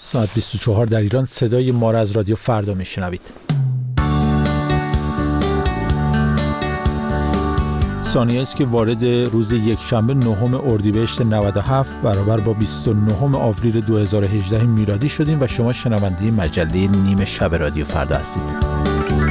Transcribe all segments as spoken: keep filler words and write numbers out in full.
ساعت بیست و چهار در ایران. صدای ما را از رادیو فردا میشنوید. ثانیه است که وارد روز یکشنبه نهم اردیبهشت نود و هفت برابر با بیست و نهم آوریل دو هزار و هجده میلادی شدیم و شما شنونده مجله نیمه شب رادیو فردا هستید.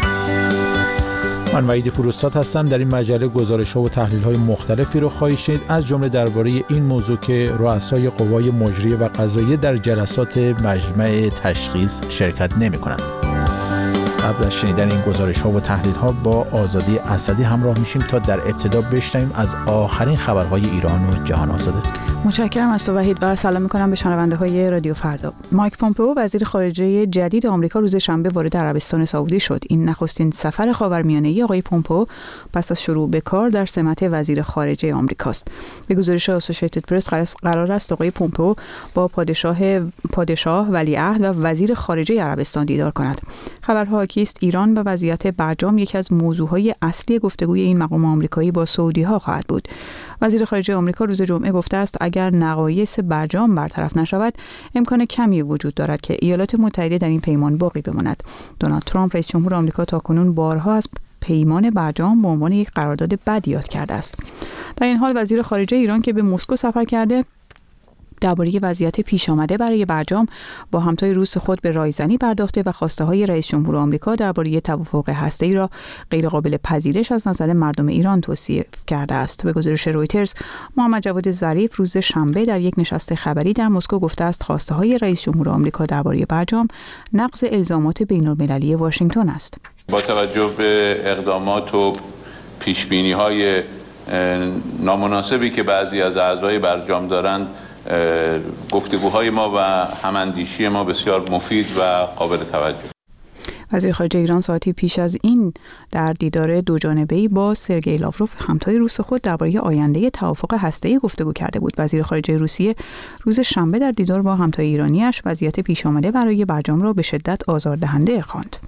من وحید پوراستاد هستم. در این مجله گزارش‌ها و تحلیل‌های مختلفی رو خواهید شنید، از جمله درباره این موضوع که رؤسای قوای مجریه و قضاییه در جلسات مجمع تشخیص شرکت نمی‌کنند. قبل از شنیدن این گزارش‌ها و تحلیل‌ها با آزادی اسدی همراه میشیم تا در ابتدا بشنویم از آخرین خبرهای ایران و جهان آزاده. متشکرم از تو وحید و سلام می‌کنم به شنونده‌های رادیو فردا. مایک پومپئو وزیر خارجه جدید آمریکا روز شنبه وارد عربستان سعودی شد. این نخستین سفر خاورمیانه‌ای آقای پومپئو پس از شروع به کار در سمت وزیر خارجه آمریکاست. به گزارش اسوسییتد پرس قرار است آقای پومپئو با پادشاه پادشاه ولیعهد و وزیر خارجه عربستان دیدار کند. خبرها کیست ایران و وضعیت برجام یکی از موضوعهای اصلی گفتگوی این مقام آمریکایی با سعودی‌ها خواهد بود. وزیر خارجه آمریکا روز جمعه گفته است اگر نقایص برجام برطرف نشود امکان کمی وجود دارد که ایالات متحده در این پیمان باقی بماند. دونالد ترامپ رئیس جمهور آمریکا تاکنون بارها از پیمان برجام به عنوان یک قرارداد بد یاد کرده است. در این حال وزیر خارجه ایران که به مسکو سفر کرده درباره وضعیت پیش آمده برای برجام با همتای روس خود به رایزنی پرداخته و خواسته های رئیس جمهور آمریکا درباره توافق هسته‌ای را غیر قابل پذیرش از نظر مردم ایران توصیف کرده است. به گزارش رویترز محمد جواد ظریف روز شنبه در یک نشست خبری در مسکو گفته است خواسته های رئیس جمهور آمریکا درباره برجام نقض الزامات بین‌المللی واشنگتن است. با توجه به اقدامات و پیش‌بینی‌های نامناسبی که بعضی از اعضای برجام دارند، گفتگوهای ما و هماندیشی ما بسیار مفید و قابل توجه. وزیر خارجه ایران ساعتی پیش از این در دیدار دوجانبه‌ای با سرگئی لاوروف همتای روس خود درباره آینده توافق هسته‌ای گفتگو کرده بود. وزیر خارجه روسیه روز شنبه در دیدار با همتای ایرانیش وضعیت پیش آمده برای برجام را به شدت آزاردهنده خواند.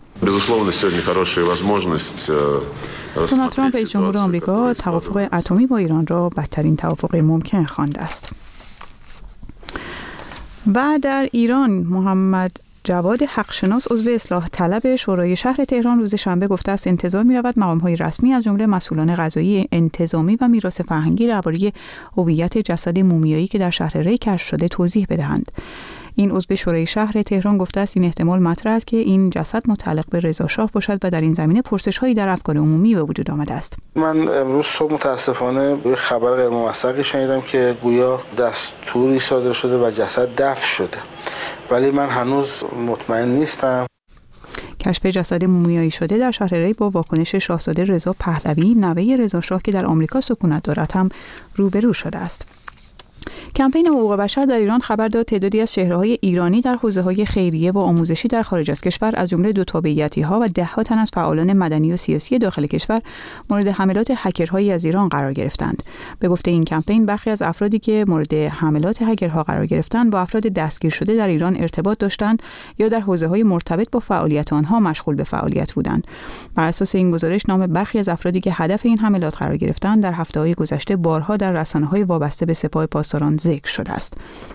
دونالد ترامپ رئیس جمهور آمریکا توافق اتمی با ایران را بدترین توافق ممکن خوانده است. و در ایران محمد جواد حقشناس عضو اصلاح طلب شورای شهر تهران روز شنبه گفته است انتظار می‌رود مقام‌های رسمی از جمله مسئولان قضایی، انتظامی و میراث فرهنگی درباره هویت جسد مومیایی که در شهر ری کشف شده توضیح بدهند. این عضو شورای شهر تهران گفته است این احتمال مطرح است که این جسد متعلق به رضا شاه باشد و در این زمینه پرسش‌هایی در افکار عمومی به وجود آمده است. من امروز صبح متاسفانه یه خبر غیر موثقی شنیدم که گویا دستوری صادر شده و جسد دفن شده، ولی من هنوز مطمئن نیستم. کشف جسد مومیایی شده در شهر ری با واکنش شاهزاده رضا پهلوی نوه رضا شاه که در آمریکا سکونت دارد هم روبرو شده است. کمپین حقوق بشر در ایران خبر داد تعدادی از چهره‌های ایرانی در حوزه‌های خیریه و آموزشی در خارج از کشور از جمله دو تابعیتی‌ها و ده‌ها تن از فعالان مدنی و سیاسی داخل کشور مورد حملات هکرهایی از ایران قرار گرفتند. به گفته این کمپین برخی از افرادی که مورد حملات هکرها قرار گرفتند با افراد دستگیر شده در ایران ارتباط داشتند یا در حوزه‌های مرتبط با فعالیت آنها مشغول به فعالیت بودند. بر اساس این گزارش نام برخی از افرادی که هدف این حملات قرار گرفتند در هفته‌های گذشته بارها در رسانه‌های وابسته به سپاه پاسداران ذکر شده است.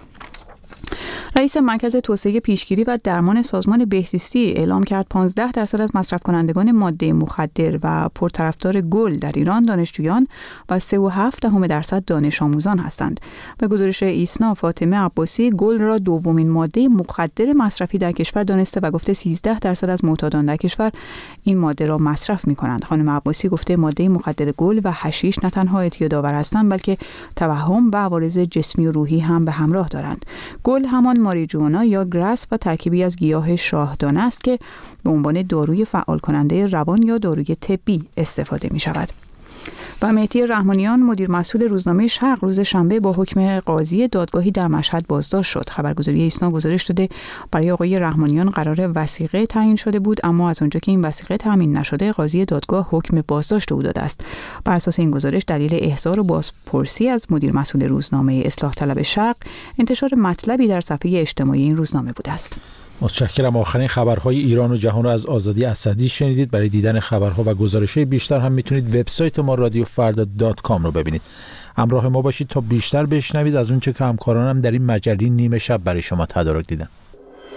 رئیس مرکز توسعه پیشگیری و درمان سازمان بهزیستی اعلام کرد پانزده درصد از مصرف کنندگان ماده مخدر و پرطرفدار گل در ایران دانشجویان و سه و هفت دهم درصد دانش آموزان هستند. به گزارش ایسنا فاطمه عباسی گل را دومین ماده مخدر مصرفی در کشور دانسته و گفته سیزده درصد از معتادان در کشور این ماده را مصرف می‌کنند. خانم عباسی گفته ماده مخدر گل و حشیش نه تنها اعتیادآور هستند بلکه توهم و عوارض جسمی و روحی هم به همراه دارند. گل همان ماریجوانا یا گراس و ترکیبی از گیاه شاهدانه است که به عنوان داروی فعال کننده روان یا داروی طبی استفاده می شود. و مهدی رحمانیان مدیر مسئول روزنامه شرق روز شنبه با حکم قاضی دادگاهی در مشهد بازداشت شد. خبرگزاری ایسنا گزارش داده برای آقای رحمانیان قرار وثیقه تعیین شده بود، اما از اونجا که این وثیقه تامین نشده قاضی دادگاه حکم بازداشت او داده است. بر اساس این گزارش دلیل احضار و بازپرسی از مدیر مسئول روزنامه اصلاح طلب شرق انتشار مطلبی در صفحه اجتماعی این روزنامه بوده است. متشکرم. آخرین خبرهای ایران و جهان را از آزادی اسدی شنیدید. برای دیدن خبرها و گزارش‌های بیشتر هم میتونید وبسایت ما رادیو فردا دات کام رو ببینید. همراه ما باشید تا بیشتر بشنوید از اون چه که همکارانم در این مجله نیمه شب برای شما تدارک دیدن.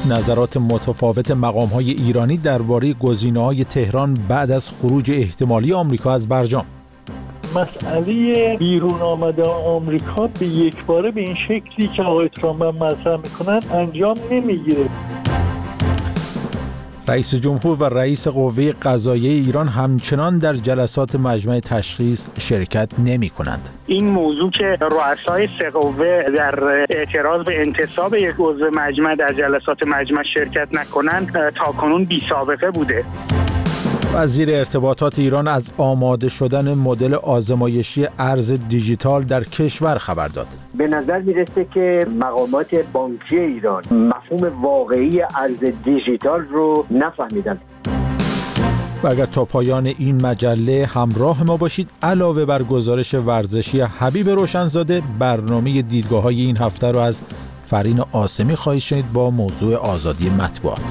نظرات متفاوت مقام‌های ایرانی درباره گزینه‌های تهران بعد از خروج احتمالی آمریکا از برجام. مسئله بیرون آمده آمریکا به یک باره به این شکلی که آقای ترامپ مطرح میکنن انجام نمیگیره. رئیس جمهور و رئیس قوه قضاییه ایران همچنان در جلسات مجمع تشخیص شرکت نمی کنند. این موضوع که رؤسای سه قوه در اعتراض به انتصاب یک عضو مجمع در جلسات مجمع شرکت نکنند تاکنون بی سابقه بوده. وزیر ارتباطات ایران از آماده شدن مدل آزمایشی ارز دیجیتال در کشور خبر داد. به نظر میرسه که مقامات بانکی ایران مفهوم واقعی ارز دیجیتال رو نفهمیدن. و اگر تا پایان این مجله همراه ما باشید، علاوه بر گزارش ورزشی حبیب روشنزاده، برنامه دیدگاه‌های این هفته رو از فرین عاصمی خواهید شنید با موضوع آزادی مطبوعات.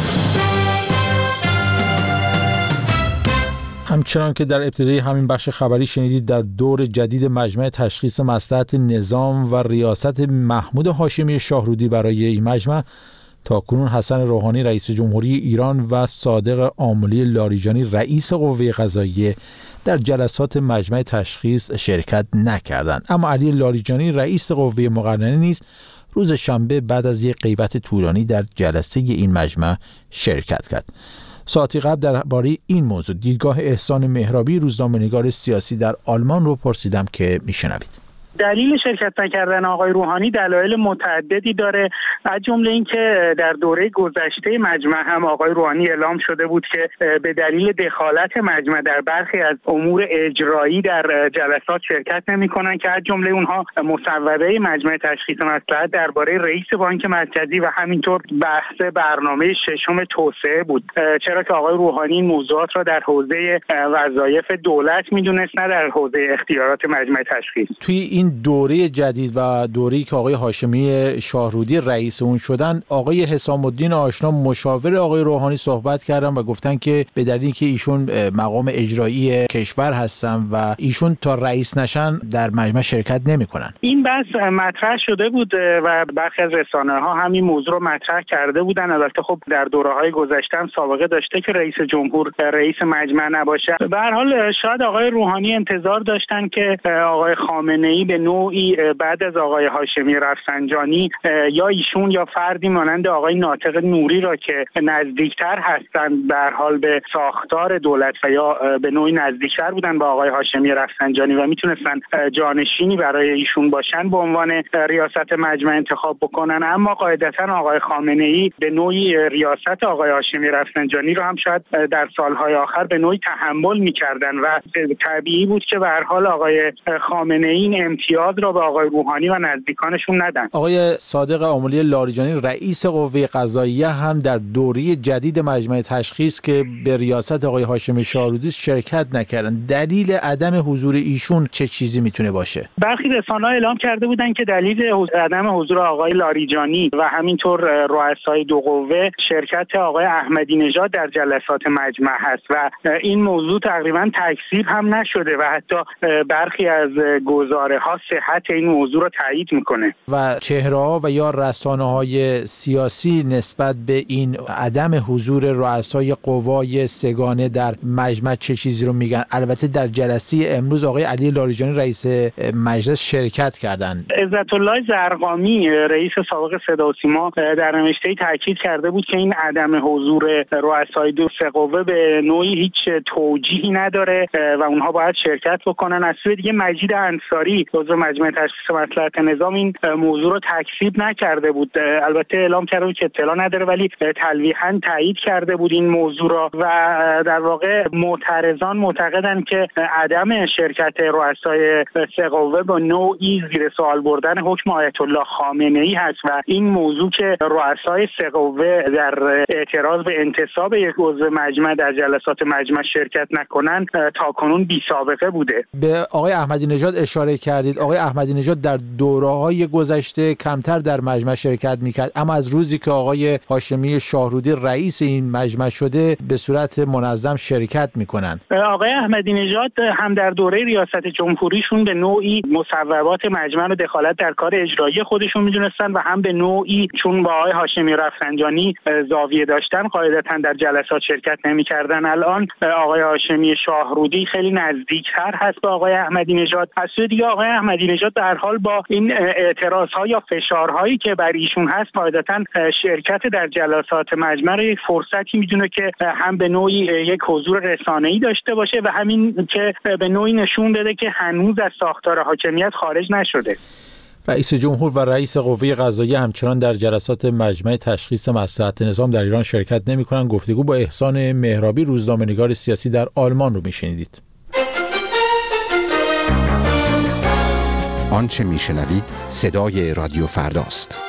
همچنان که در ابتدای همین بخش خبری شنیدید، در دور جدید مجمع تشخیص مصلحت نظام و ریاست محمود هاشمی شاهرودی برای این مجمع، تاکنون حسن روحانی رئیس جمهوری ایران و صادق آملی لاریجانی رئیس قوه قضاییه در جلسات مجمع تشخیص شرکت نکردند. اما علی لاریجانی رئیس قوه مقننه نیز روز شنبه بعد از یک غیبت طولانی در جلسه این مجمع شرکت کرد. ساعتی قبل درباره این موضوع دیدگاه احسان مهرابی، روزنامه‌نگار سیاسی در آلمان رو پرسیدم که میشنوید. دلیل شرکت نکردن آقای روحانی دلایل متعددی داره، از جمله اینکه در دوره گذشته مجمع هم آقای روحانی اعلام شده بود که به دلیل دخالت مجمع در برخی از امور اجرایی در جلسات شرکت نمی‌کنن که از جمله اونها مصوبه مجمع تشخیص مصلحت درباره رئیس بانک مرکزی و همینطور بحث برنامه ششم توسعه بود، چرا که آقای روحانی این موضوعات را در حوزه وظایف دولت می‌دونست، نه در حوزه اختیارات مجمع تشخیص. توی این دوره جدید و دوره‌ای که آقای هاشمی شاهرودی رئیس اون شدن، آقای حسام الدین آشنا مشاور آقای روحانی صحبت کردن و گفتن که به دلیل اینکه ایشون مقام اجرایی کشور هستن و ایشون تا رئیس نشن در مجمع شرکت نمی‌کنن. این بحث مطرح شده بود و برخی از رسانه‌ها همین موضوع رو مطرح کرده بودن. البته خب در دوره‌های گذشته هم سابقه داشته که رئیس جمهور رئیس مجمع نباشه. به هر حال شاید آقای روحانی انتظار داشتن که آقای خامنه‌ای به نوعی بعد از آقای هاشمی رفسنجانی یا ایشون یا فردی مانند آقای ناطق نوری را که نزدیکتر هستند در حال به ساختار دولت و یا به نوعی نزدیکتر بودن با آقای هاشمی رفسنجانی و میتونستن جانشینی برای ایشون باشن به عنوان ریاست مجمع انتخاب بکنن، اما قاعدتا آقای خامنه‌ای به نوعی ریاست آقای هاشمی رفسنجانی رو هم شاید در سالهای آخر به نوعی تحمل میکردن و طبیعی بود که به هر حال آقای خامنه‌ای این امتیاز را به آقای روحانی و نزدیکانشون ندن. آقای صادق آملی لاریجانی رئیس قوه قضاییه هم در دوره جدید مجمع تشخیص که به ریاست آقای هاشمی شاهرودی شرکت نکردن، دلیل عدم حضور ایشون چه چیزی میتونه باشه؟ برخی رسانه‌ها اعلام کرده بودن که دلیل عدم حضور آقای لاریجانی و همینطور رؤسای دو قوه شرکت آقای احمدی نژاد در جلسات مجمع هست و این موضوع تقریبا تکذیب هم نشده و حتی برخی از گزاره‌ها صحت این موضوع رو تایید میکنه. و چهره‌ها و یا رسانه‌های سیاسی نسبت به این عدم حضور رؤسای قوای سگانه در مجمع چه چیزی رو میگن؟ البته در جلسه امروز آقای علی لاریجانی رئیس مجلس شرکت کردن. عزت الله زرقامی رئیس سابق صدا و سیما در نوشته‌ای تاکید کرده بود که این عدم حضور رؤسای دو سه قوه به نوعی هیچ توجیهی نداره و اونها باید شرکت بکنن. از سوی دیگه مجید انصاری عضو مجمع تشخیص مصلحت نظام این موضوع رو تکذیب نکرده بود، البته اعلام کرده بود که اطلاع نداره ولی تلویحاً تایید کرده بود این موضوع را و در واقع معترضان معتقدند که عدم شرکت رؤسای سه قوه با نوعی زیر سوال بردن حکم آیت الله خامنه‌ای هست و این موضوع که رؤسای سه قوه در اعتراض به انتصاب یک عضو مجمع در جلسات مجمع شرکت نکنند تاکنون بی سابقه بوده. به آقای احمدی نژاد اشاره کردید. آقای احمدی نژاد در دوره‌های گذشته کمتر در مجمع شرکت می‌کرد، اما از روزی که آقای هاشمی شاهرودی رئیس این مجمع شده به صورت منظم شرکت می‌کنن. آقای احمدی نژاد هم در دوره ریاست جمهوریشون به نوعی مصوبات مجمع رو دخالت در کار اجرایی خودشون میدونستن و هم به نوعی چون با آقای هاشمی رفسنجانی زاویه داشتن قاعدتاً در جلسات شرکت نمی‌کردن. الان آقای هاشمی شاهرودی خیلی نزدیکتر هست به آقای احمدی نژاد. از سوی دیگه آقای احمدی نژاد در حال با این اعتراض‌ها یا فشارهایی که بر ایشون هست قاعدتاً شرکت در جلسات مجمع رو یک فرصتی میدونه که هم به نوعی یک حضور رسانه‌ای داشته باشه و همین که به نوعی نشون بده که هنوز از ساختار حاکمیت خارج نشده. رئیس جمهور و رئیس قوه قضاییه همچنان در جلسات مجمع تشخیص مصلحت نظام در ایران شرکت نمی‌کنند. گفتگو با احسان مهرابی، روزنامه‌نگار سیاسی در آلمان رو می‌شنیدید. آنچه می‌شنوید صدای رادیو فرداست.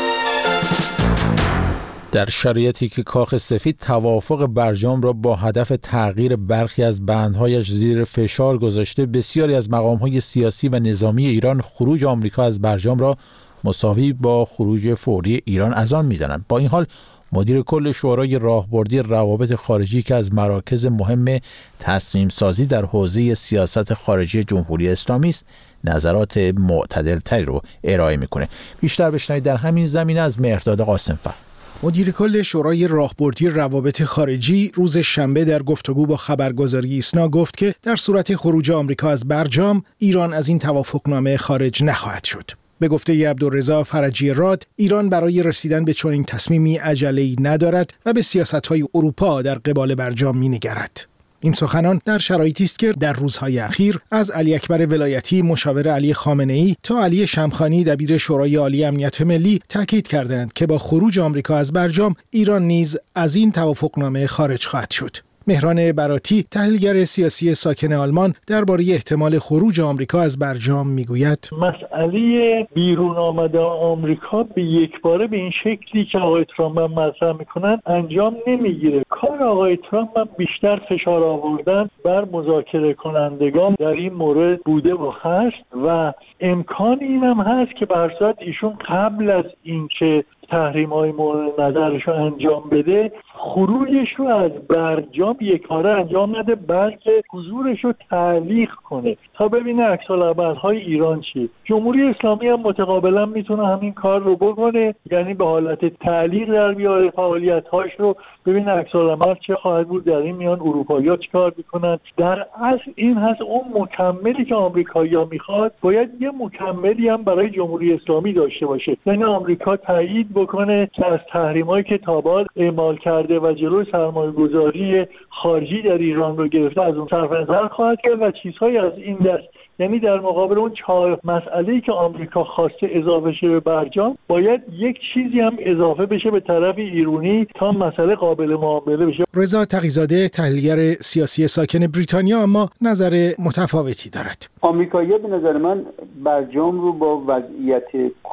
در شرایطی که کاخ سفید توافق برجام را با هدف تغییر برخی از بندهایش زیر فشار گذاشته، بسیاری از مقام‌های سیاسی و نظامی ایران خروج آمریکا از برجام را مساوی با خروج فوری ایران از آن می‌دانند. با این حال مدیر کل شورای راهبردی روابط خارجی که از مراکز مهم تصمیم سازی در حوزه سیاست خارجی جمهوری اسلامی است، نظرات معتدل‌تری رو ارائه می‌کنه. بیشتر بشنوید در همین زمینه از مهرداد قاسم‌فر. مدیر کل شورای راهبردی روابط خارجی روز شنبه در گفتگو با خبرگزاری ایسنا گفت که در صورت خروج آمریکا از برجام، ایران از این توافقنامه خارج نخواهد شد. به گفته عبدالرضا فرجی راد، ایران برای رسیدن به چنین تصمیمی عجله‌ای ندارد و به سیاست‌های اروپا در قبال برجام می‌نگرد. این سخنان در شرایطی است که در روزهای اخیر از علی اکبر ولایتی مشاور علی خامنه‌ای تا علی شمخانی دبیر شورای عالی امنیت ملی تاکید کردند که با خروج آمریکا از برجام، ایران نیز از این توافقنامه خارج خواهد شد. مهران براتی، تحلیلگر سیاسی ساکن آلمان، درباره احتمال خروج آمریکا از برجام میگوید: مسئله بیرون آمدن آمریکا به یک باره به این شکلی که آقای ترامپ مطرح میکنن انجام نمیگیره. کار آقای ترامپ بیشتر فشار آوردن بر مذاکره کنندگان در این مورد بوده و هست و امکان این هم هست که به هر صورت ایشون قبل از اینکه تحریم‌های مورد نظرش رو انجام بده، خروجش رو از برجام یک کاره انجام نده، بلکه حضورش رو تعلیق کنه تا ببینه عکس‌العمل‌های ایران چیه. جمهوری اسلامی هم متقابلا میتونه همین کار رو بکنه، یعنی به حالت تعلیق در بیاره فعالیت‌هاش رو، ببینه عکس‌العمل چه خواهد بود در این میان، اروپایی‌ها چیکار میکنن. در اصل این هست اون مکملی که آمریکایی‌ها میخواد باید یه مکملی هم برای جمهوری اسلامی داشته باشه، یعنی آمریکا تایید بکنه که از تحریم‌هایی که تا به حال اعمال کرده و جلوی سرمایه‌گذاری خارجی در ایران رو گرفته از اون صرف نظر خواهد کرد و چیزهای از این دست. یعنی در مقابل اون چهار مسئله‌ای که آمریکا خواسته اضافه شه به برجام، باید یک چیزی هم اضافه بشه به طرف ایرانی تا مسئله قابل معامله بشه. رضا تقی‌زاده، تحلیلگر سیاسی ساکن بریتانیا، اما نظر متفاوتی دارد. آمریکایی‌ها به نظر من برجام رو با وضعیت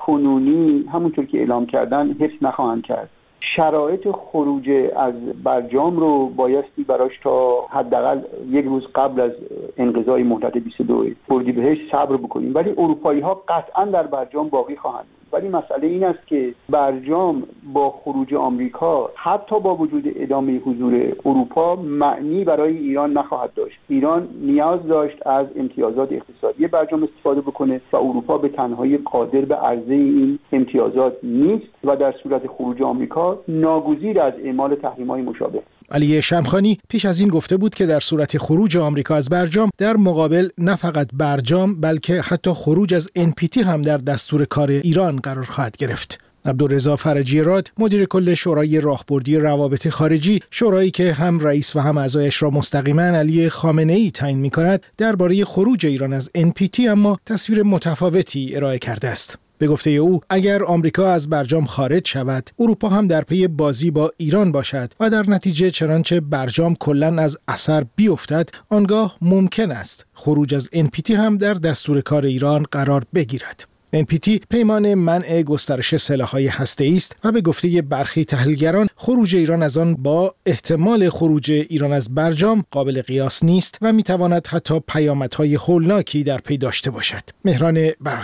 کنونی همونطور که اعلام کردن حفظ نخواهند کرد. شرایط خروج از برجام رو بایستی براش تا حداقل یک روز قبل از انقضای مهلت بیست و دو اردیبهشت صبر بکنیم، ولی اروپایی‌ها قطعاً در برجام باقی خواهند بود. ولی مسئله این است که برجام با خروج آمریکا حتی با وجود ادامه حضور اروپا معنی برای ایران نخواهد داشت. ایران نیاز داشت از امتیازات اقتصادی برجام استفاده بکنه و اروپا به تنهایی قادر به عرضه این امتیازات نیست و در صورت خروج آمریکا ناگزیر از اعمال تحریم‌های مشابه. علی شمخانی پیش از این گفته بود که در صورت خروج آمریکا از برجام، در مقابل نه فقط برجام بلکه حتی خروج از ان پی تی هم در دستور کار ایران قرار خواهد گرفت. عبدالرضا فرجی راد، مدیر کل شورای راهبردی روابط خارجی، شورایی که هم رئیس و هم اعضایش را مستقیما علی خامنه‌ای تعیین می‌کند، درباره خروج ایران از ان پی تی اما تصویر متفاوتی ارائه کرده است. به گفته او، اگر آمریکا از برجام خارج شود، اروپا هم در پی بازی با ایران باشد و در نتیجه چنانچه برجام کلاً از اثر بیفتد، آنگاه ممکن است خروج از ان پی تی هم در دستور کار ایران قرار بگیرد. ان پی تی پیمان منع گسترش سلاح‌های هسته‌ای است و به گفته برخی تحلیلگران، خروج ایران از آن با احتمال خروج ایران از برجام قابل قیاس نیست و می‌تواند حتی پیامدهای هولناکی در پی داشته باشد. مهران براتی: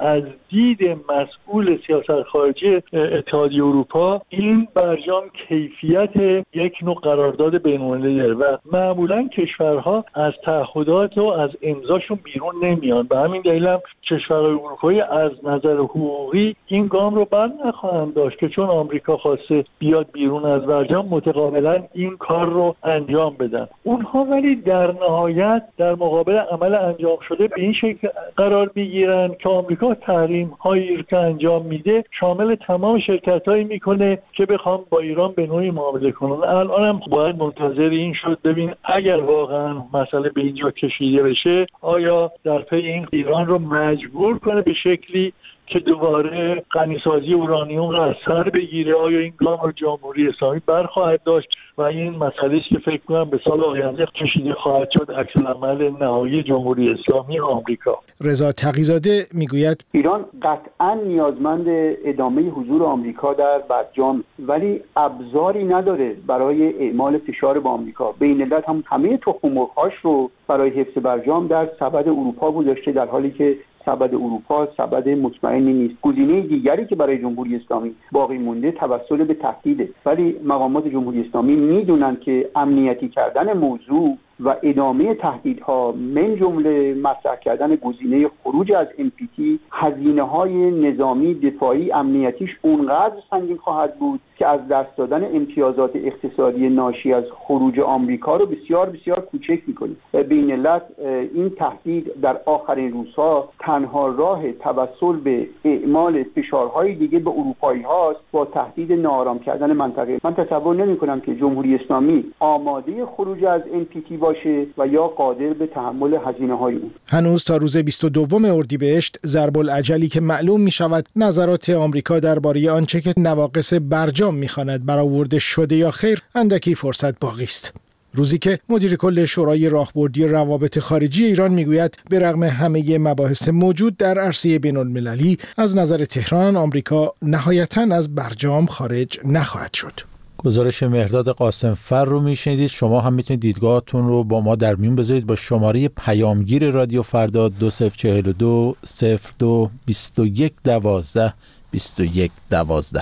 از دید مسئول سیاست خارجی اتحادیه اروپا این برجام کیفیت یک نوع قرارداد بین‌المللی داره و معمولا کشورها از تعهدات و از امضاشون بیرون نمیان. به همین دلیل هم کشورهای اروپایی از نظر حقوقی این گام رو بر نخواهند داشت که چون آمریکا خواسته بیاد بیرون از برجام متقابلا این کار رو انجام بدن. اونها ولی در نهایت در مقابل عمل انجام شده به این شکل قرار میگیرن که آمریکا تحریم هایی که انجام میده شامل تمام شرکت هایی میکنه که بخوام با ایران به نوعی معامله کنن. الان هم باید منتظر این شد ببین اگر واقعا مسئله به اینجا کشیده بشه آیا در پی این ایران رو مجبور کنه به شکلی که دوباره غنیسازی اورانیوم را از سر بگیره. آیا این گام رو جمهوری اسلامی برخواهد داشت و این مسئله است که فکر کنم به سال آینده کشیده خواهد شد عکس العمل نهایی جمهوری اسلامی آمریکا. رضا تقی‌زاده میگوید ایران قطعا نیازمند ادامه حضور آمریکا در برجام ولی ابزاری نداره برای اعمال فشار با آمریکا. به این علت هم همه تخم مرغ‌هاش رو برای حفظ برجام در سبد اروپا گذاشته در حالی که سبد اروپا سبد مطمئنی نیست. گزینه دیگری که برای جمهوری اسلامی باقی مونده توسل به تهدیده، ولی مقامات جمهوری اسلامی میدونن که امنیتی کردن موضوع و ادامه تهدیدها من جمله مطرح کردن گزینه خروج از ان پی تی هزینه‌های نظامی دفاعی امنیتیش اونقدر سنگین خواهد بود که از دست دادن امتیازات اقتصادی ناشی از خروج آمریکا رو بسیار بسیار کوچک می‌کنه. به این علت این تهدید در آخرین روزها تنها راه توسل به اعمال فشارهای دیگه به اروپایی هاست با تهدید ناآرام کردن منطقه. من تصور نمی‌کنم که جمهوری اسلامی آماده خروج از ان پی تی باشه و یا قادر به تحمل هزینه‌های اون. هنوز تا روز بیست و دوم اردیبهشت ضرب العجلی که معلوم می‌شود نظرات آمریکا درباره آنچه که نواقص برجام می‌خواند برآورده شده یا خیر اندکی فرصت باقی است. روزی که مدیر کل شورای راهبردی روابط خارجی ایران میگوید به رغم همه مباحث موجود در عرصه بین‌المللی از نظر تهران آمریکا نهایتاً از برجام خارج نخواهد شد. گزارش مهرداد قاسمفر رو میشنیدید. شما هم میتونید دیدگاهتون رو با ما در میون بذارید با شماره پیامگیر رادیو فردا دو صفر چهل و دو صفر دو بیست و یک دوازده بیست و یک دوازده.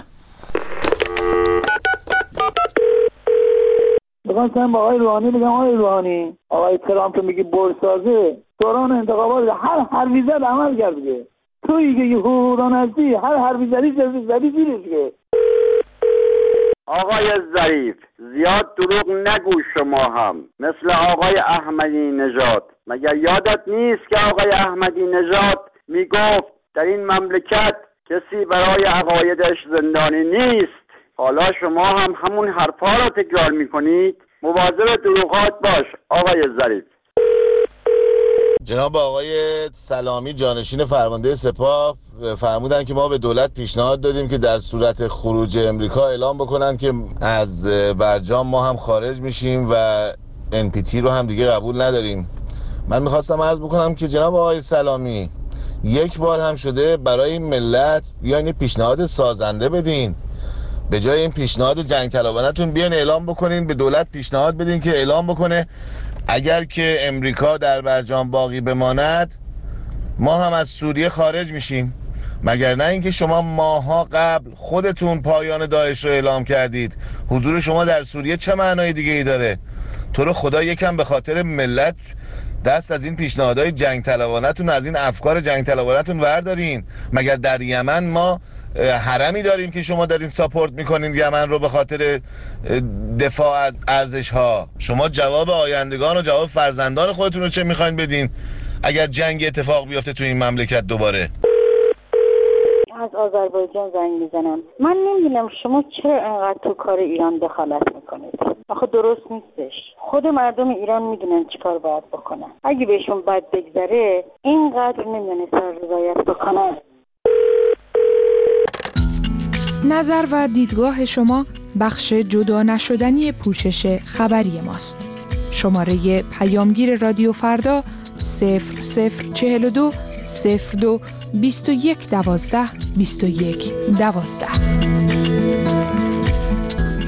بخواستم با آقای روحانی بگم آقای روحانی آقای ترامپ میگه برسازه دوران انتخابات هر حرفی زد عمل کرد دیگه. تویی که حقوقدان هستی هر حرفی زدی زدی زیرش دیگه. آقای ظریف زیاد دروغ نگو شما هم مثل آقای احمدی نژاد. مگر یادت نیست که آقای احمدی نژاد میگفت در این مملکت کسی برای عقایدش زندانی نیست؟ حالا شما هم همون حرفا رو تکرار میکنید. مواظب دروغات باش آقای ظریف. جناب آقای سلامی جانشین فرمانده سپاه فرمودن که ما به دولت پیشنهاد دادیم که در صورت خروج امریکا اعلام بکنن که از برجام ما هم خارج میشیم و ان پی تی رو هم دیگه قبول نداریم. من میخواستم عرض بکنم که جناب آقای سلامی یک بار هم شده برای ملت بیاین پیشنهاد سازنده بدین، به جای این پیشنهاد جنگ طلبانه‌تون بیاین اعلام بکنین، به دولت پیشنهاد بدین که اعلام بکنه اگر که امریکا در برجام باقی بماند ما هم از سوریه خارج میشیم. مگر نه اینکه شما ماها قبل خودتون پایان داعش رو اعلام کردید. حضور شما در سوریه چه معنای دیگه ای داره؟ تو رو خدا یکم به خاطر ملت دست از این پیشنهادهای جنگ طلبانه‌تون، از این افکار جنگ طلبانه‌تون وردارین. مگر در یمن ما حرمی داریم که شما دارین ساپورت میکنین یمن رو به خاطر دفاع از ارزش ها؟ شما جواب آیندگان و جواب فرزندان خودتون رو چه میخواین بدین اگر جنگ اتفاق بیفته تو این مملکت دوباره؟ از آذربایجان زنگ میزنم. من نمیدونم شما چرا انقدر تو کار ایران دخالت میکنید. آخه درست نیستش. خود مردم ایران میدونن چیکار باید بکنن. اگه بهشون بد بگذره اینقدر نمیدونستن رضایت بکنن. نظر و دیدگاه شما بخش جدا نشدنی پوشش خبری ماست. شماره پیامگیر رادیو فردا صفر صفر چهل و دو صفر دو بیست و یک دوازده بیست و یک دوازده.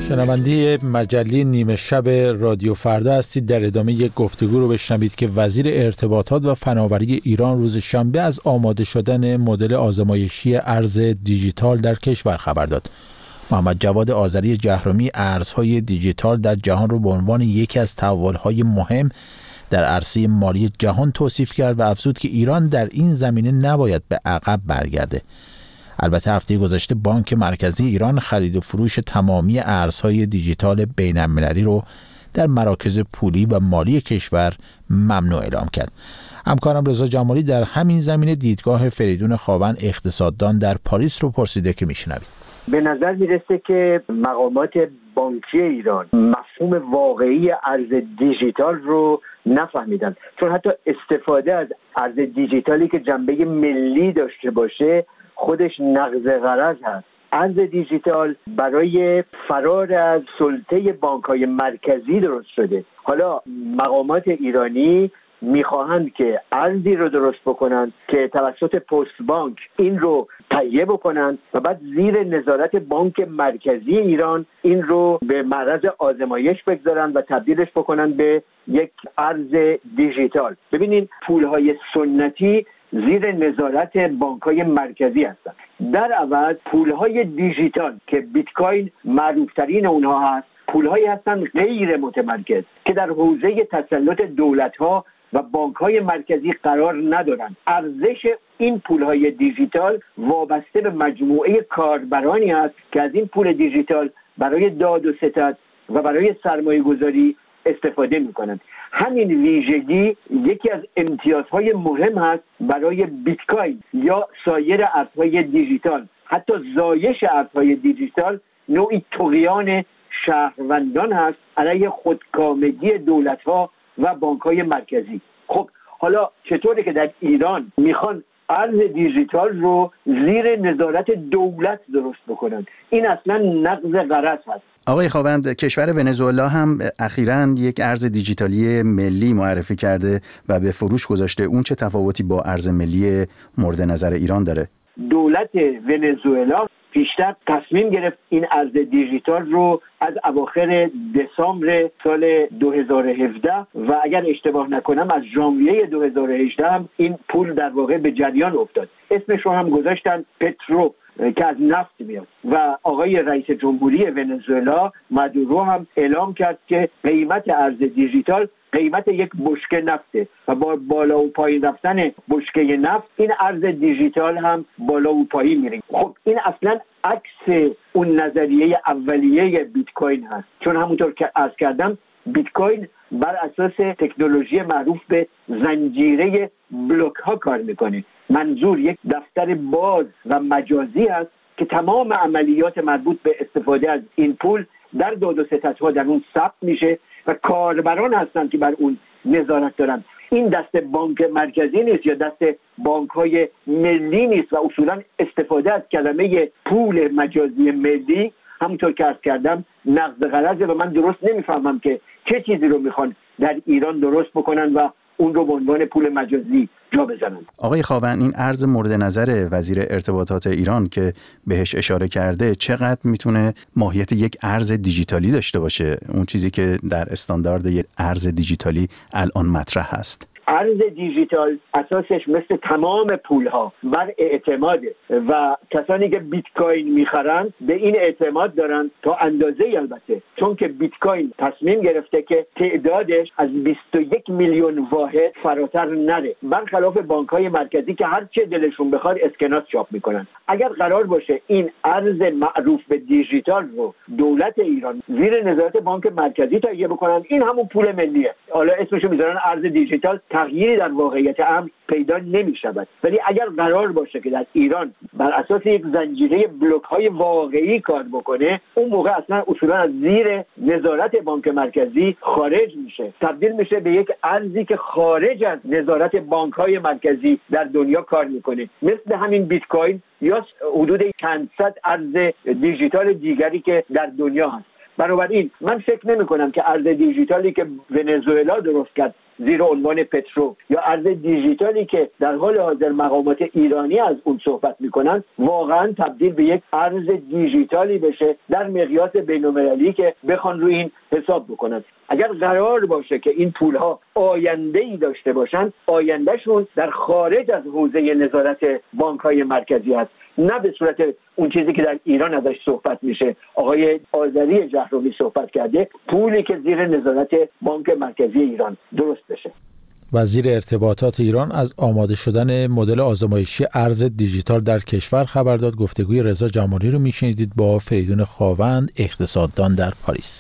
شنونده مجله نیمه شب رادیو فردا هستید. در ادامه یک گفتگو رو بشنوید که وزیر ارتباطات و فناوری ایران روز شنبه از آماده شدن مدل آزمایشی ارز دیجیتال در کشور خبر داد. محمد جواد آذری جهرمی ارزهای دیجیتال در جهان رو به عنوان یکی از تحول‌های مهم در عرصه مالی جهان توصیف کرد و افزود که ایران در این زمینه نباید به عقب برگرده. البته هفته گذشته بانک مرکزی ایران خرید و فروش تمامی ارزهای دیجیتال بین‌المللی رو در مراکز پولی و مالی کشور ممنوع اعلام کرد. همکارم رضا جمالی در همین زمینه دیدگاه فریدون خاون اقتصاددان در پاریس رو پرسیده که میشنوید. به نظر میرسه که مقامات بانکی ایران مفهوم واقعی ارز دیجیتال رو نفهمیدن، چون حتی استفاده از ارز دیجیتالی که جنبه ملی داشته باشه خودش نقض غرض هست. ارز دیجیتال برای فرار از سلطه بانک‌های مرکزی درست شده. حالا مقامات ایرانی میخواهند که ارزی رو درست بکنن که توسط پست بانک این رو تهیه بکنن و بعد زیر نظارت بانک مرکزی ایران این رو به معرض آزمایش بگذارن و تبدیلش بکنن به یک ارز دیجیتال. ببینین پولهای سنتی زیر نظارت بانک‌های مرکزی هستند. در عوض پولهای دیجیتال که بیت کوین معروف‌ترین اونها هست، پولهایی هستند غیر متمرکز که در حوزه تسلط دولت‌ها و بانک‌های مرکزی قرار ندارند. ارزش این پولهای دیجیتال وابسته به مجموعه کاربرانی است که از این پول دیجیتال برای داد و ستد و برای سرمایه‌گذاری استفاده می‌کنند. همین ویژگی یکی از امتیازهای مهم هست برای بیت کوین یا سایر ارزهای دیجیتال. حتی زایش ارزهای دیجیتال نوعی طغیان شهروندان هست علیه خودکامگی دولت‌ها و بانک‌های مرکزی. خب حالا چطوره که در ایران میخوان ارز دیجیتال رو زیر نظارت دولت درست بکنن؟ این اصلا نقض غرض هست. آقای خاوند، کشور ونزوئلا هم اخیراً یک ارز دیجیتالی ملی معرفی کرده و به فروش گذاشته. اون چه تفاوتی با ارز ملی مورد نظر ایران داره؟ دولت ونزوئلا پیشتر تصمیم گرفت این ارز دیجیتال رو از اواخر دسامبر سال دو هزار و هفده و اگر اشتباه نکنم از ژانویه دو هزار و هجده هم این پول در واقع به جریان افتاد. اسمش رو هم گذاشتن پترو که از نفت میاد و آقای رئیس جمهوری ونزوئلا مادورو هم اعلام کرد که قیمت ارز دیجیتال قیمت یک بشکه نفته و با بالا و پایین رفتن بشکه نفت این ارز دیجیتال هم بالا و پایین میره. خب این اصلا عکس اون نظریه اولیه بیت کوین هست، چون همونطور که عرض کردم بیت کوین بر اساس تکنولوژی معروف به زنجیره بلوک ها کار میکنه. منظور یک دفتر باز و مجازی است که تمام عملیات مربوط به استفاده از این پول در داد و ستدها در اون ثبت میشه و کاربران هستند که بر اون نظارت دارن. این دست بانک مرکزی نیست یا دست بانک‌های ملی نیست و اصولا استفاده از کلمه پول مجازی ملی همونطور که عرض کردم نقض غرضه و من درست نمیفهمم که چه چیزی رو میخوان در ایران درست بکنن و اون رو به عنوان پول مجازی جا بزنن. آقای خاون، این ارز مورد نظر وزیر ارتباطات ایران که بهش اشاره کرده چقدر میتونه ماهیت یک ارز دیجیتالی داشته باشه؟ اون چیزی که در استاندارد یک ارز دیجیتالی الان مطرح هست. ارز دیجیتال اساسش مثل تمام پولها بر اعتماده و کسانی که بیت کوین میخرن به این اعتماد دارن تا اندازه البته، چون که بیت کوین تصمیم گرفته که تعدادش از بیست و یک میلیون واحد فراتر نره، برخلاف بانک‌های مرکزی که هر چه دلشون بخواد اسکناس چاپ میکنن. اگر قرار باشه این ارز معروف به دیجیتال رو دولت ایران زیر نظارت بانک مرکزی تهیه بکنن، این همون پول ملیه. حالا اسمشو میذارن ارز دیجیتال، تغییری در واقعیت امر پیدا نمی شود. ولی اگر قرار باشه که در ایران بر اساس یک زنجیره بلوک های واقعی کار بکنه، اون موقع اصلا اصولا از زیر نظارت بانک مرکزی خارج میشه، تبدیل میشه به یک ارزی که خارج از نظارت بانک های مرکزی در دنیا کار میکنه، مثل همین بیت کوین یا حدود چند صد ارز دیجیتال دیگری که در دنیا هست. بنابراین من فکر نمی کنم که ارز دیجیتالی که ونزوئلا درست کرد زیر عنوان پترو یا ارز دیجیتالی که در حال حاضر مقامات ایرانی از اون صحبت میکنن واقعا تبدیل به یک ارز دیجیتالی بشه در مقیاس بین‌المللی که بخوان روی این حساب بکنن. اگر قرار باشه که این پولها آینده‌ای داشته باشن، آیندهشون در خارج از حوزه نظارت بانک‌های مرکزی است، نه به صورت اون چیزی که در ایران ازش صحبت میشه. آقای آذری جهرومی صحبت کرده پولی که زیر نظارت بانک مرکزی ایران درست بشه. وزیر ارتباطات ایران از آماده شدن مدل آزمایشی ارز دیجیتال در کشور خبر داد. گفتگوی رضا جمالی رو میشنیدید با فریدون خاوند، اقتصاددان در پاریس.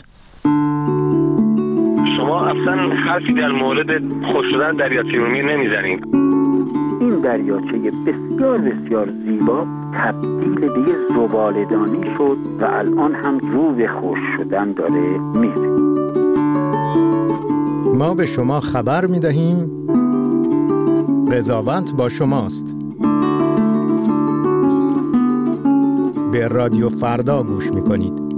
شما اصلا حرفی در مورد خوش شدن دریاچه ارومیه نمیزنید. این دریاچه بسیار بسیار زیبا تبدیل به یه زباله‌دانی شد و الان هم رو به خوش شدن داره میره. ما به شما خبر میدهیم قضاوت با شماست. به رادیو فردا گوش میکنید.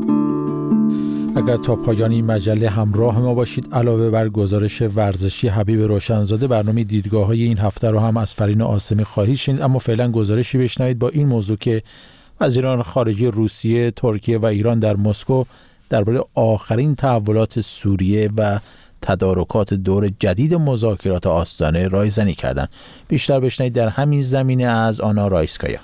اگر تا پایان این مجله همراه ما باشید، علاوه بر گزارش ورزشی حبیب روشنزاده، برنامه دیدگاه‌های این هفته رو هم از فرین عاصمی خواهید شنید. اما فعلا گزارشی بشنوید با این موضوع که وزیران خارجه روسیه، ترکیه و ایران در مسکو درباره آخرین تحولات سوریه و تدارکات دور جدید مذاکرات آستانه رایزنی کردند. بیشتر بشنوید در همین زمینه از آنا رایسکایا.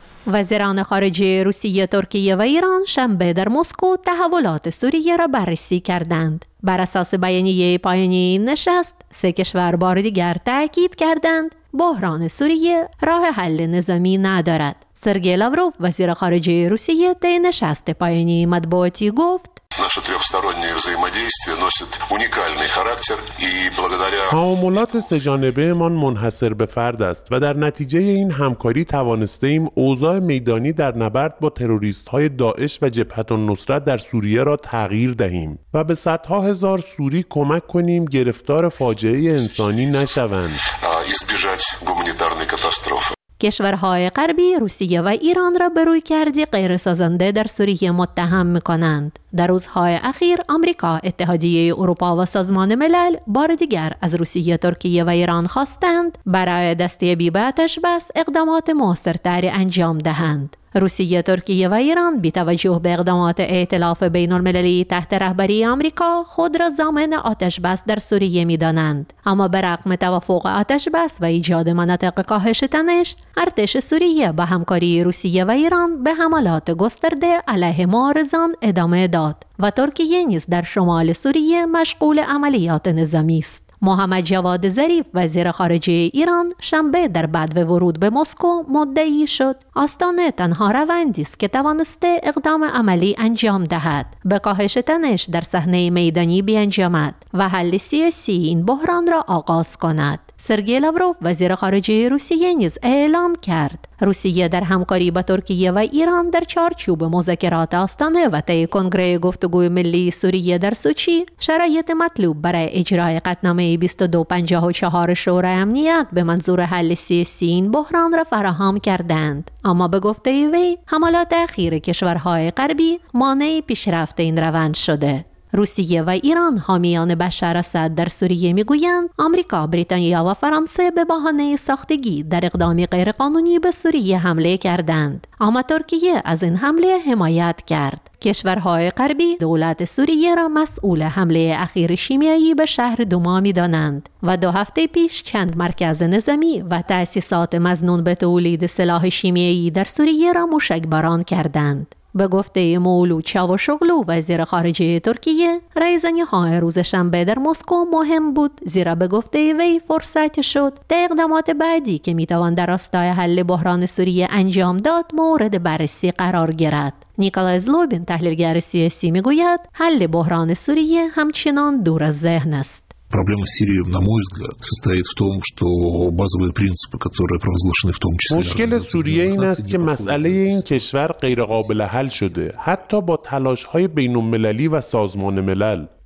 وزیران خارجه روسیه، ترکیه و ایران شنبه در مسکو تحولات سوریه را بررسی کردند. بر اساس بیانیه پایانی این نشست، سه کشور بار دیگر تاکید کردند بحران سوریه راه حل نظامی ندارد. سرگئی لاوروف، وزیر خارجه روسیه، در نشست پایانی مطبوعاتی گفت: Наше трехстороннее взаимодействие носит уникальный характер и благодаря تعاملات سه‌جانبه‌مان منحصر به فرد است و در نتیجه این همکاری توانسته‌ایم اوضاع میدانی در نبرد با تروریست‌های داعش و جبهة النصرت در سوریه را تغییر دهیم و به صدها هزار سوری کمک کنیم گرفتار فاجعه انسانی نشوند. избежать гуманитарной катастрофы. کشورهای غربی روسیه و ایران را به رویکردی غیرسازنده در سوریه متهم می‌کنند. در روزهای اخیر آمریکا، اتحادیه اروپا و سازمان ملل بار دیگر از روسیه، ترکیه و ایران خواستند برای دستیابی به آتش بس اقدامات موثرتری انجام دهند. روسیه، ترکیه و ایران بی توجه به اقدامات ائتلاف بین المللی تحت رهبری آمریکا خود را ضامن آتش بس در سوریه می دانند. اما برغم توافق آتش بس و ایجاد مناطق کاهش تنش، ارتش سوریه با همکاری روسیه و ایران به حملات گسترده علیه معارضان ادامه داد و ترکیه نیز در شمال سوریه مشغول عملیات نظامی است. محمد جواد ظریف، وزیر خارجه ایران، شنبه در بدو ورود به مسکو مدعی شد آستانه تنها روندی است که توانسته اقدام عملی انجام دهد، به کاهش تنش در صحنه میدانی بیانجامد و حل سیاسی این بحران را آغاز کند. سرگئی لاوروف، وزیر خارجه روسیه، نیز اعلام کرد روسیه در همکاری با ترکیه و ایران در چارچوب مذاکرات آستانه و طی کنگره گفتگوی ملی سوریه در سوچی شرایط مطلوب برای اجرای قطعنامه بیست و دو پنجاه و چهار شورای امنیت به منظور حل سیاسی این بحران را فراهم کردند. اما به گفته وی حملات اخیر کشورهای غربی مانع پیشرفت این روند شده. روسیه و ایران، حامیان بشار اسد در سوریه، میگویند آمریکا، بریتانیا و فرانسه به بهانه ساختگی در اقدامی غیرقانونی به سوریه حمله کردند، اما ترکیه از این حمله حمایت کرد. کشورهای غربی دولت سوریه را مسئول حمله اخیر شیمیایی به شهر دوما می‌دانند و دو هفته پیش چند مرکز نظامی و تأسیسات مظنون به تولید سلاح شیمیایی در سوریه را موشکباران کردند. به گفته مولود چاوشوغلو، وزیر خارجه ترکیه، رایزنی‌های روز شنبه در مسکو مهم بود، زیرا به گفته وی فرصت شد در اقدامات بعدی که میتوان در راستای حل بحران سوریه انجام داد مورد بررسی قرار گیرد. نیکولای زلوبین، تحلیلگر سیاسی، میگوید حل بحران سوریه همچنان دور از ذهن است. Проблема Сирии, на мой взгляд, состоит в том, что базовые принципы, которые провозглашены в том числе... مشکل سوریه این است که مسئله این کشور غیر قابل حل شده، حتی با تلاش‌های بین‌المللی و سازمان ملل.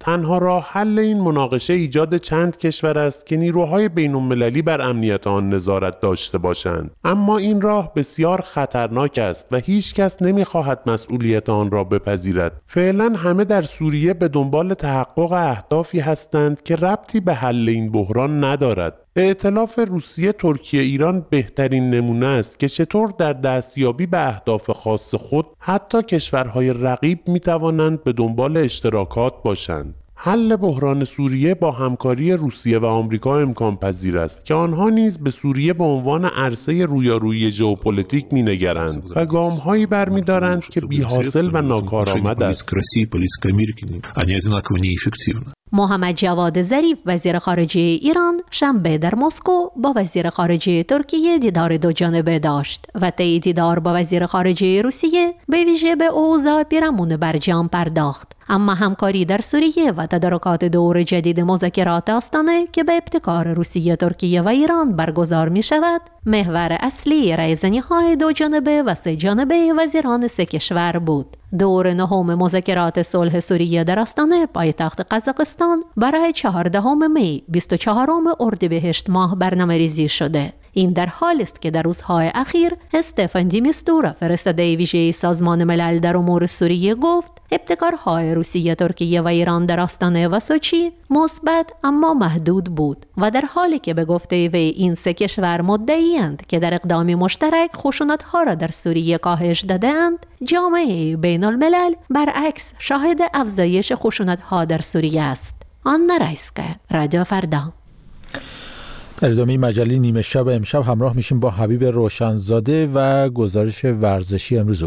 تنها راه حل این مناقشه ایجاد چند کشور است که نیروهای بین‌المللی بر امنیت آن نظارت داشته باشند، اما این راه بسیار خطرناک است و هیچ کس نمی‌خواهد مسئولیت آن را بپذیرد. فعلا همه در سوریه به دنبال تحقق اهدافی هستند که ربطی به حل این بحران ندارد. ائتلاف روسیه ترکیه ایران بهترین نمونه است که چطور در دستیابی به اهداف خاص خود حتی کشورهای رقیب می‌توانند به دنبال اشتراکات باشند. حل بحران سوریه با همکاری روسیه و آمریکا امکان پذیر است که آنها نیز به سوریه به عنوان عرصه رویارویی ژئوپلیتیک می‌نگرند و گام‌هایی برمی‌دارند که بی‌حاصل و ناکارآمد است. محمد جواد ظریف وزیر خارجه ایران شنبه در مسکو با وزیر خارجه ترکیه دیدار دو جانبه داشت و طی دیدار با وزیر خارجه روسیه به ویژه به اوضاع پیرامون برجام پرداخت. اما همکاری در سوریه و تدارکات دور جدید مذاکرات آستانه که به ابتکار روسیه، ترکیه و ایران برگزار می شود، محور اصلی رایزنی‌های دو جانبه و سه جانبه وزیران سه کشور بود. دور نهم مذاکرات صلح سوریه در آستانه پایتخت قزاقستان برای چهاردهم می بیست و چهارم اردیبهشت ماه برنامه‌ریزی شده. این در حالی است که در روزهای اخیر استفان دی میستورا فرستاده ویژه سازمان ملل در امور سوریه گفت ابتکارهای روسیه، ترکیه و ایران در آستانه و سوچی مثبت اما محدود بود و در حالی که به گفته وی این سه کشور مدعی‌اند که در اقدام مشترک خشونت‌ها را در سوریه کاهش داده‌اند، جامعه بین الملل برعکس شاهد افزایش خشونت‌ها در سوریه است. آنا رایسکا، رادیو فردا. در ادامه مجله نیمه شب امشب همراه میشیم با حبیب روشنزاده و گزارش ورزشی امروز.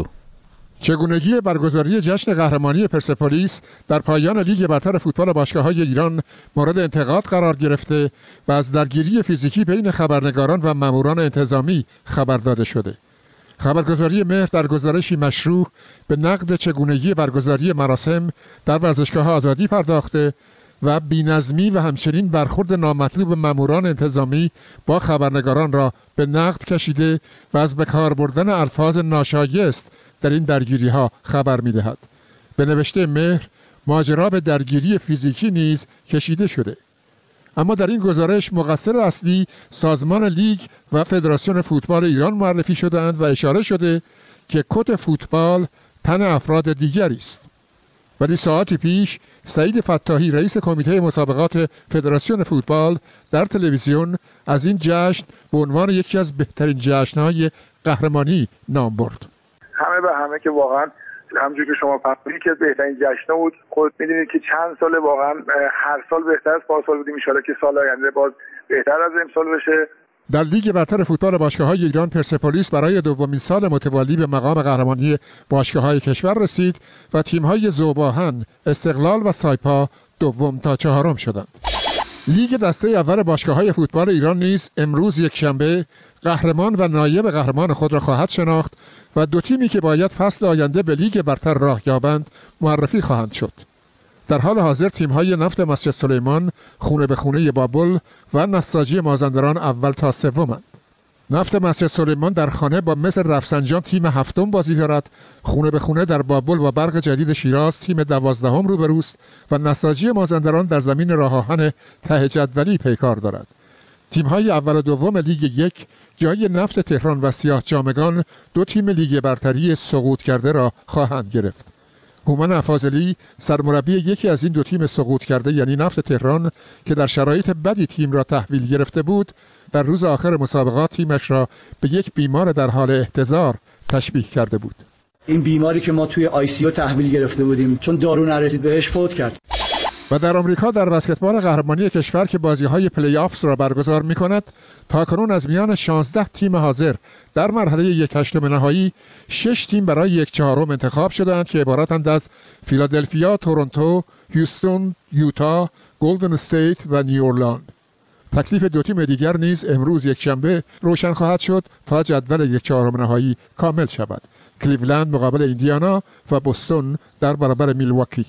چگونگی برگزاری جشن قهرمانی پرسپولیس در پایان لیگ برتر فوتبال باشگاه‌های ایران مورد انتقاد قرار گرفته و از درگیری فیزیکی بین خبرنگاران و ماموران انتظامی خبر داده شده. خبرگزاری مهر در گزارشی مشروع به نقد چگونگی برگزاری مراسم در ورزشگاه آزادی پرداخته و بی‌نظمی و همچنین برخورد نامطلوب ماموران انتظامی با خبرنگاران را به نقد کشیده و از به کار بردن الفاظ ناشایست در این درگیری ها خبر می دهد. به نوشته مهر، ماجرا به درگیری فیزیکی نیز کشیده شده. اما در این گزارش مقصر اصلی سازمان لیگ و فدراسیون فوتبال ایران معرفی شدند و اشاره شده که کت فوتبال تن افراد دیگری است. ولی ساعتی پیش سعید فتاحی رئیس کمیته مسابقات فدراسیون فوتبال در تلویزیون از این جشن به عنوان یکی از بهترین جشن‌های قهرمانی نام برد. همه به همه که واقعا همونجوری که شما فرمودید که بهترین جشن بود. خود می‌دونید که چند سال واقعا هر سال بهتر از پارسال بودیم، ان شاءالله که سال آینده باز بهتر از امسال بشه. در لیگ برتر فوتبال باشگاه‌های ایران پرسپولیس برای دومین سال متوالی به مقام قهرمانی باشگاه‌های کشور رسید و تیم‌های ذوب‌آهن، استقلال و سایپا دوم تا چهارم شدند. لیگ دسته اول باشگاه‌های فوتبال ایران نیز امروز یکشنبه قهرمان و نایب قهرمان خود را خواهد شناخت و دو تیمی که باید فصل آینده به لیگ برتر راه یابند معرفی خواهند شد. در حال حاضر تیم‌های نفت مسجد سلیمان، خونه به خونه بابل و نساجی مازندران اول تا سومند. نفت مسجد سلیمان در خانه با مصر رفسنجان تیم هفتم بازی دارد، خونه به خونه در بابل با برق جدید شیراز تیم دوازدهم روبروست و نساجی مازندران در زمین راه آهن ته جدولی پیکار دارد. تیم‌های اول و دوم لیگ یک جای نفت تهران و سیاه جامگان دو تیم لیگ برتری سقوط کرده را خواهند گرفت. هومن افاضلی سرمربی یکی از این دو تیم سقوط کرده یعنی نفت تهران که در شرایط بدی تیم را تحویل گرفته بود، در روز آخر مسابقات تیمش را به یک بیمار در حال احتضار تشبیه کرده بود. این بیماری که ما توی آی سی یو تحویل گرفته بودیم چون دارو نرسید بهش فوت کرد. و در آمریکا در بسکتبال قهرمانی کشور که بازی‌های پلی آفز را برگزار می‌کند، تاکنون از میان شانزده تیم حاضر در مرحله یک هشتم نهایی، شش تیم برای یک چهارم انتخاب شدند که عبارتند از فیلادلفیا، تورنتو، هیوستون، یوتا، گلدن استیت و نیوورلند. تکلیف دو تیم دیگر نیز امروز یکشنبه روشن خواهد شد تا جدول یک چهارم نهایی کامل شود. کلیولند مقابل ایندیانا و بوستون در برابر میلواکی.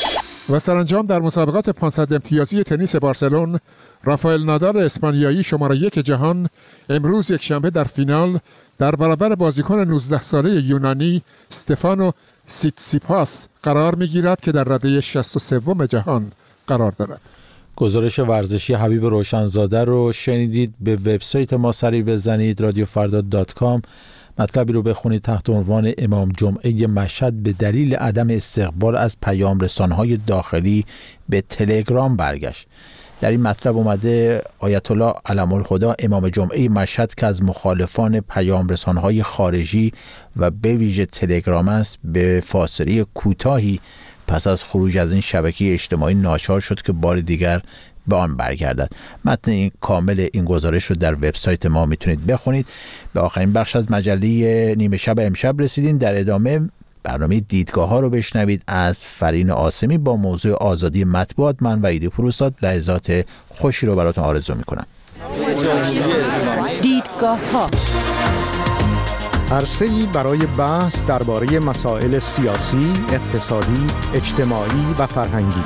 و سرانجام در مسابقات پانصد امتیازی تنیس بارسلون، رافائل نادال اسپانیایی شماره یک جهان امروز یکشنبه در فینال در برابر بازیکن نوزده ساله یونانی استفانو سیتسیپاس قرار می‌گیرد که در رده شصت و سوم جهان قرار دارد. گزارش ورزشی حبیب روشنزاده رو شنیدید. به وبسایت ما سری بزنید رادیو فردا دات کام. مطلبی رو بخونید تحت عنوان امام جمعه مشهد به دلیل عدم استقبال از پیام رسانه‌های داخلی به تلگرام برگشت. در این مطلب اومده آیت الله علم الخدا امام جمعه مشهد که از مخالفان پیام رسانه‌های خارجی و به ویژه تلگرام است، به فاصله کوتاهی پس از خروج از این شبکه اجتماعی ناچار شد که بار دیگر به آن برگردد. متن این کامل این گزارش رو در وبسایت ما میتونید بخونید. به آخرین بخش از مجله نیمه شب امشب رسیدیم. در ادامه برنامه دیدگاه ها رو بشنوید از فرین آسمی با موضوع آزادی مطبوعات. من و ایدی پروستاد لحظات خوشی رو براتون آرزو میکنم. دیدگاه ها عرصه‌ای برای بحث درباره مسائل سیاسی، اقتصادی، اجتماعی و فرهنگی.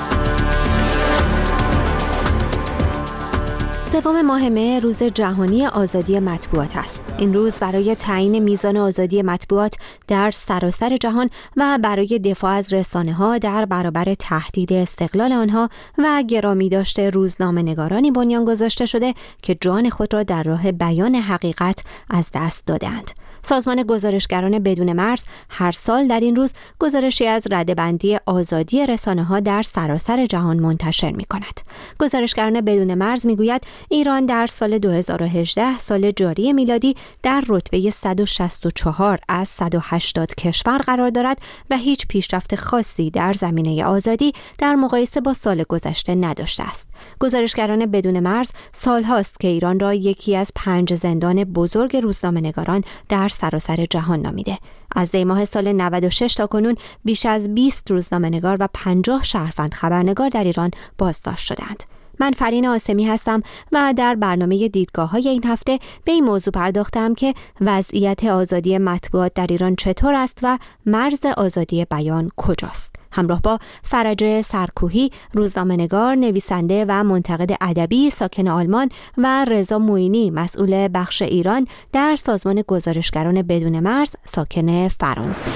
سوم ماه مه روز جهانی آزادی مطبوعات است. این روز برای تعیین میزان آزادی مطبوعات در سراسر جهان و برای دفاع از رسانه‌ها در برابر تهدید استقلال آنها و گرامی داشته روزنامه‌نگارانی بنیان گذاشته شده که جان خود را در راه بیان حقیقت از دست دادند. سازمان گزارشگران بدون مرز هر سال در این روز گزارشی از رده‌بندی آزادی رسانه‌ها در سراسر جهان منتشر می‌کند. گزارشگران بدون مرز می‌گوید ایران در سال دو هزار و هجده، سال جاری میلادی، در رتبه صد و شصت و چهار از صد و هشتاد کشور قرار دارد و هیچ پیشرفت خاصی در زمینه آزادی در مقایسه با سال گذشته نداشته است. گزارشگران بدون مرز سال‌هاست که ایران را یکی از پنج زندان بزرگ روزنامه‌نگاران در سراسر جهان نامیده. از دی ماه سال نود و شش تا کنون بیش از بیست روزنامه‌نگار و پنجاه شهروند خبرنگار در ایران بازداشت شدند. من فرین آسمی هستم و در برنامه دیدگاه‌های این هفته به این موضوع پرداختم که وضعیت آزادی مطبوعات در ایران چطور است و مرز آزادی بیان کجاست. همراه با فرجه سرکوهی، روزنامه‌نگار، نویسنده و منتقد ادبی ساکن آلمان و رضا موینی، مسئول بخش ایران در سازمان گزارشگران بدون مرز ساکن فرانسه.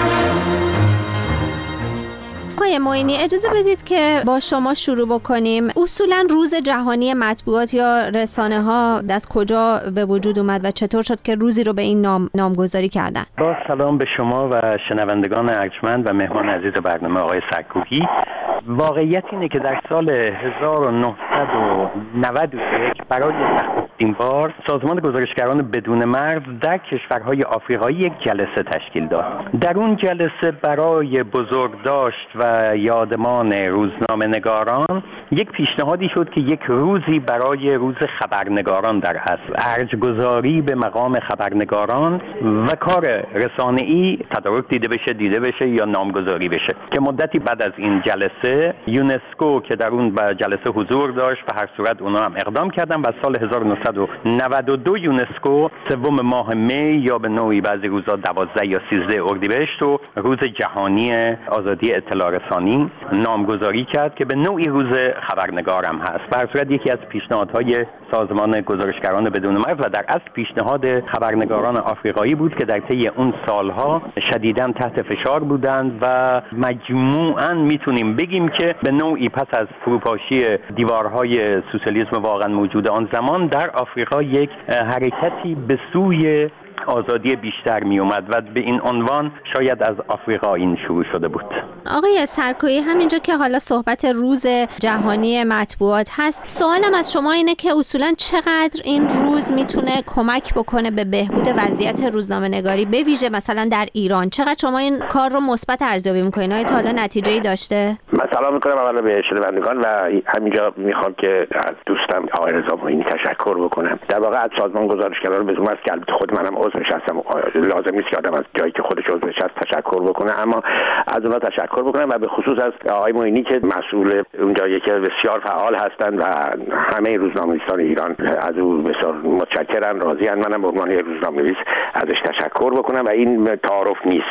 آقای موینی، اجازه بدید که با شما شروع بکنیم. اصولا روز جهانی مطبوعات یا رسانه ها از کجا به وجود اومد و چطور شد که روزی رو به این نام نامگذاری کردن؟ با سلام به شما و شنوندگان ارجمند و مهمان عزیز برنامه آقای سرکوهی. واقعیت اینه که در سال هزار و نهصد و نود و یک برای نخستین بار سازمان گزارشگران بدون مرز در کشورهای آفریقایی یک جلسه تشکیل داد. در اون جلسه برای بزرگداشت و یادمان روزنامه‌نگاران یک پیشنهادی شد که یک روزی برای روز خبرنگاران در اصل ارج‌گذاری به مقام خبرنگاران و کار رسانه‌ای تدارک دیده بشه دیده بشه یا نامگذاری بشه که مدتی بعد از این جلسه یونسکو که در اون جلسه حضور داشت به هر صورت اونا هم اقدام کردن و سال هزار و نهصد و نود و دو یونسکو سوم ماه می یا به نوعی بعضی روزا دوازده یا سیزده اردیبهشت و روز جهانی آزادی اطلاع رسانی نامگذاری کرد که به نوعی روز خبرنگار هم هست. به هر صورت یکی از پیشنهادهای سازمان گزارشگران بدون مرز و در اصل پیشنهاد خبرنگاران آفریقایی بود که در طی اون سالها شدیداً تحت فشار بودند و مجموعاً میتونیم بگیم که به نوعی پس از فروپاشی دیوارهای سوسیالیسم واقعا موجود آن زمان در آفریقا یک حرکتی به سوی آزادی بیشتر می اومد و به این عنوان شاید از آفریقا این شروع شده بود. آقای سرکویی، همینجا که حالا صحبت روز جهانی مطبوعات هست، سوالم از شما اینه که اصولا چقدر این روز میتونه کمک بکنه به بهبود وضعیت روزنامه‌نگاری به ویژه مثلا در ایران؟ چقدر شما این کار رو مثبت ارزیابی میکنین؟ آیا تا حالا نتیجه‌ای داشته؟ من سلام میکنم اولا به شنوندگان و همینجا میخوام که از دوستم آقای رضا موینی تشکر بکنم. در واقع از سازمان گزارشگران بدون مرز که البته خود منم عضوش هستم، لازم نیست که آدم از جایی که خودش عضوش هست تشکر بکنه، اما از اونها تشکر بکنم و به خصوص از آقای موینی که مسئول اونجا یکی بسیار فعال هستند و همه روزنامه‌نویسان ایران از او بسیار متشکرم، راضی ام. منم به عنوان روزنامه‌نویس ازش تشکر بکنم و این تعارف نیست.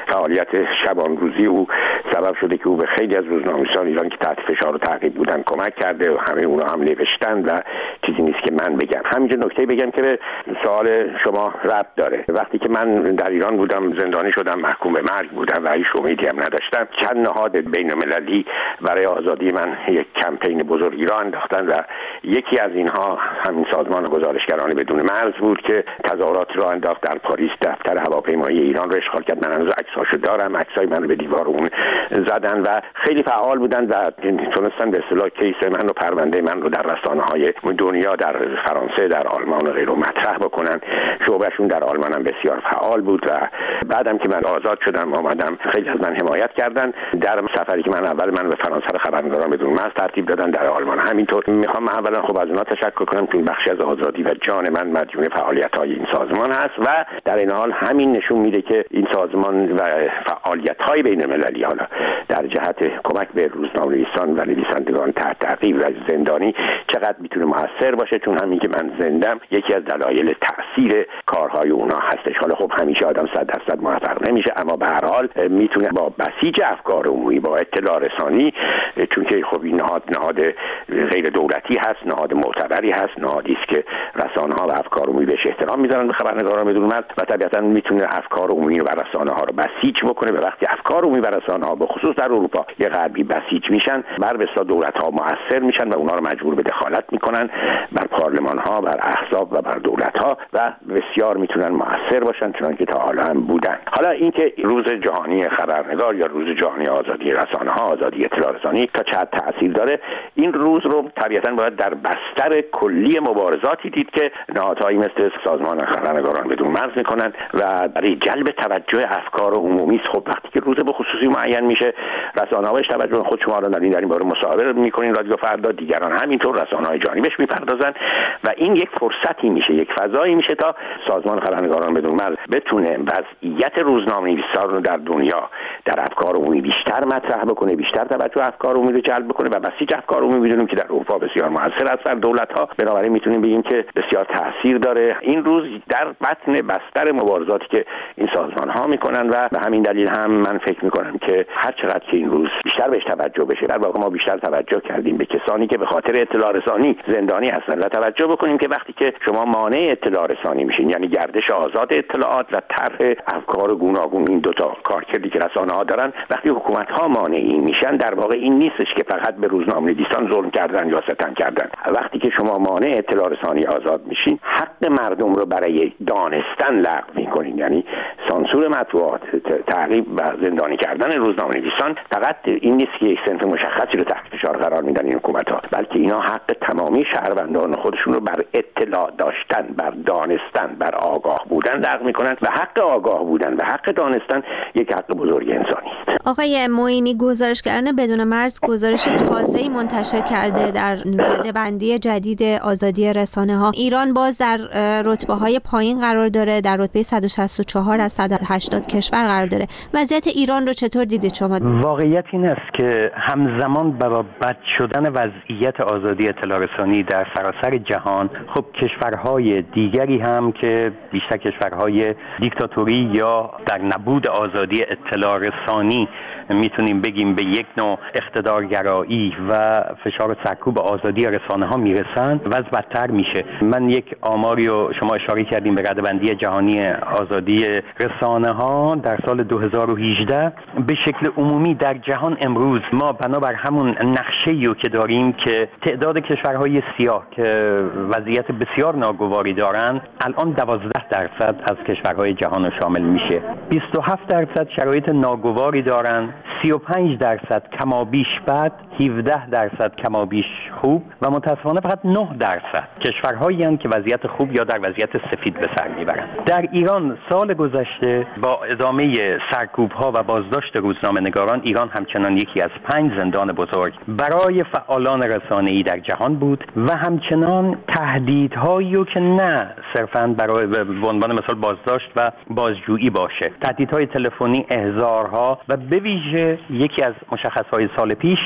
فعالیت شبانروزی او سبب شده که او به خیلی از روزنامه‌نویسان ایران که تحت فشار و تعقیب بودن کمک کرده و همه اونا هم نوشتن و چیزی نیست که من بگم. همینجا نکته بگم که به سوال شما ربط داره. وقتی که من در ایران بودم، زندانی شدم، محکوم به مرگ بودم و هیچ امیدی هم نداشتم، چند نهاد بین‌المللی برای آزادی من یک کمپین بزرگی را انداختن و یکی از اینها همین سازمان گزارشگران بدون مرز بود که تظاهرات را انداخت در پاریس. دفتر هواپیمایی ایران رو اشغال کرد. من هنوز عکساشو دارم، عکسای من رو به دیوار اون زدن و خیلی فعال بودن و تونستن به اصطلاح کیس من و پرونده من رو در رسانه‌های دنیا، در فرانسه، در آلمان و غیره مطرح بکنن. شعبهشون در آلمان هم بسیار فعال بود و بعدم که من آزاد شدم آمدم، خیلی از من حمایت کردن. در سفری که من اول من به فرانسه رو خبرنگاران بدون مرز ترتیب دادن، در آلمان همینطور. میخوام اولا خب از اونها تشکر کنم که بخشی از آزادی و جان من مدیون فعالیت‌های این سازمان هست و در این حال همین نشون میده که این سازمان و فعالیت‌های بین‌المللی حالا در جهت کمک به روزنامه‌نویسان و نویسندگان تحت تعقیب و زندانی چقدر میتونه موثر باشه، چون همین که من زندم یکی از دلایل تاثیر کارهای اونها هستش. حالا خب همیشه آدم صد درصد موفق نمیشه، اما به هر حال میتونه با بسیج افکار عمومی، با اطلاع رسانی، چون که خب این نهاد نهاد غیر دولتی هست، نهاد معتبری هست، نهادی است که رسانه‌ها و افکار عمومی بهش احترام میذارن به خبرنگاران بدون مرز و طبیعتاً میتونه افکار عمومی و رسانه‌ها رو بسیج بکنه. و وقتی افکار عمومی و رسانه‌ها به خصوص در اروپا یه غربی بسیج میشن، بر بسا دولت‌ها مؤثر میشن و اونها رو مجبور به دخالت میکنن بر پارلمان‌ها، بر احزاب و بر دولت‌ها و بسیار میتونن مؤثر باشن، چنانکه تا حالا هم بودن. حالا اینکه روز جهانی خبرنگار یا روز جهانی آزادی رسانه‌ها، آزادی اطلاع رسانی تا چه حد تأثیر داره، این روز رو طبیعتاً باید در بستر کلی مبارزاتی دید که نهادهایی مثل سازمان خبرنگاران بدون مرز میکنن و برای جلب توجه افکار عمومی. خب وقتی که روز به خصوصی معین میشه، رسانه‌ها بهش توجه، خود شما رو در این باره مصاحبه میکنین، رادیو فردا، دیگران همینطور، رسانه‌های جهانی بهش میپردازن و این یک فرصتی میشه، یک فضایی میشه تا سازمان خبرنگاران بدون مرز بتونه وضعیت روزنامه‌نویسان رو در دنیا در افکار عمومی بیشتر مطرح بکنه، بیشتر توجه افکار عمومی رو جلب بکنه و بسیج افکار عمومی می‌دونیم که در اروپا بسیار موثر است در دولت‌ها. بنابراین میتونیم بگیم که بسیار تاثیر داره این روز در بطن بستر مبارزاتی که این سازمان‌ها میکنن و به همین دلیل هم من فکر میکنم که هر چقدر که این روز بیشتر بهش توجه بشه، در واقع ما بیشتر توجه کردیم به کسانی که به خاطر اطلاع رسانی زندانی هستن و توجه بکنیم که وقتی که شما مانع اطلاع رسانی میشین، یعنی گردش آزاد اطلاعات و طرح افکار گوناگون، این دو تا کارکردی که رسانه‌ها دارن، وقتی حکومت‌ها مانعی میشن، در واقع این نیستش که فقط به روزنامه‌نویسان ظلم کردن یا ستم کردن. وقتی که شما مانع اطلاع رسانی آزاد میشین، حق مردم رو برای دانستن لغو میکنین. یعنی سانسور مطبوعات، تعقیب و زندانی کردن روزنامه‌نویسان فقط این نیست که یک صنف مشخصی رو تحت فشار قرار میدن این حکومت‌ها، بلکه اینا حق تمامی شهروندان خودشون رو بر اطلاع داشتن، بر دانستن، بر آگاه بودن لغو میکنن و حق آگاه بودن و حق دانستن یک حق بزرگ انسانی است. آقای معینی، گزارشگران بدون مرز گزارش تازه‌ای منتشر کرده در رده‌بندی جدید آزادی رسانه‌ها. ایران باز در رتبه‌های پایین قرار داره، در رتبه صد و شصت و چهار از صد و هشتاد کشور قرار داره. وضعیت ایران رو چطور دیدید شما؟ واقعیت این است که همزمان با بد شدن وضعیت آزادی اطلاع رسانی در سراسر جهان، خب کشورهای دیگری هم که بیشتر کشورهای دیکتاتوری یا در نبود آزادی اطلاع رسانی میتونیم بگیم به یک نوع اقتدارگرایی و فشار و سرکوب آزادی رسانه ها میرسن، وضع بدتر میشه. من یک آماری رو شما اشاره کردیم به رده‌بندی جهانی آزادی رسانه ها در سال دو هزار و هجده. به شکل عمومی در جهان امروز ما بنابر همون نقشه‌ای رو که داریم که تعداد کشورهای سیاه که وضعیت بسیار ناگواری دارن الان دوازده درصد از کشورهای جهان رو شامل میشه. بیست و هفت درصد شرایط ناگواری دارن، سی و پنج درصد کمابیش بد، هفده درصد کمابیش خوب و متاسفانه فقط نه درصد کشورهایی هستند که وضعیت خوب یا در وضعیت سفید به سر میبرند. در ایران سال گذشته با ادامه سرکوب‌ها و بازداشت روزنامه‌نگاران، ایران همچنان یکی از پنج زندان بزرگ برای فعالان رسانه‌ای در جهان بود و همچنان تهدیدهایی که نه صرفاً برای به عنوان مثال بازداشت و بازجویی باشه، تهدیدهای تلفنی، احضارها و به ویژه یکی از مشخصهای سال پیش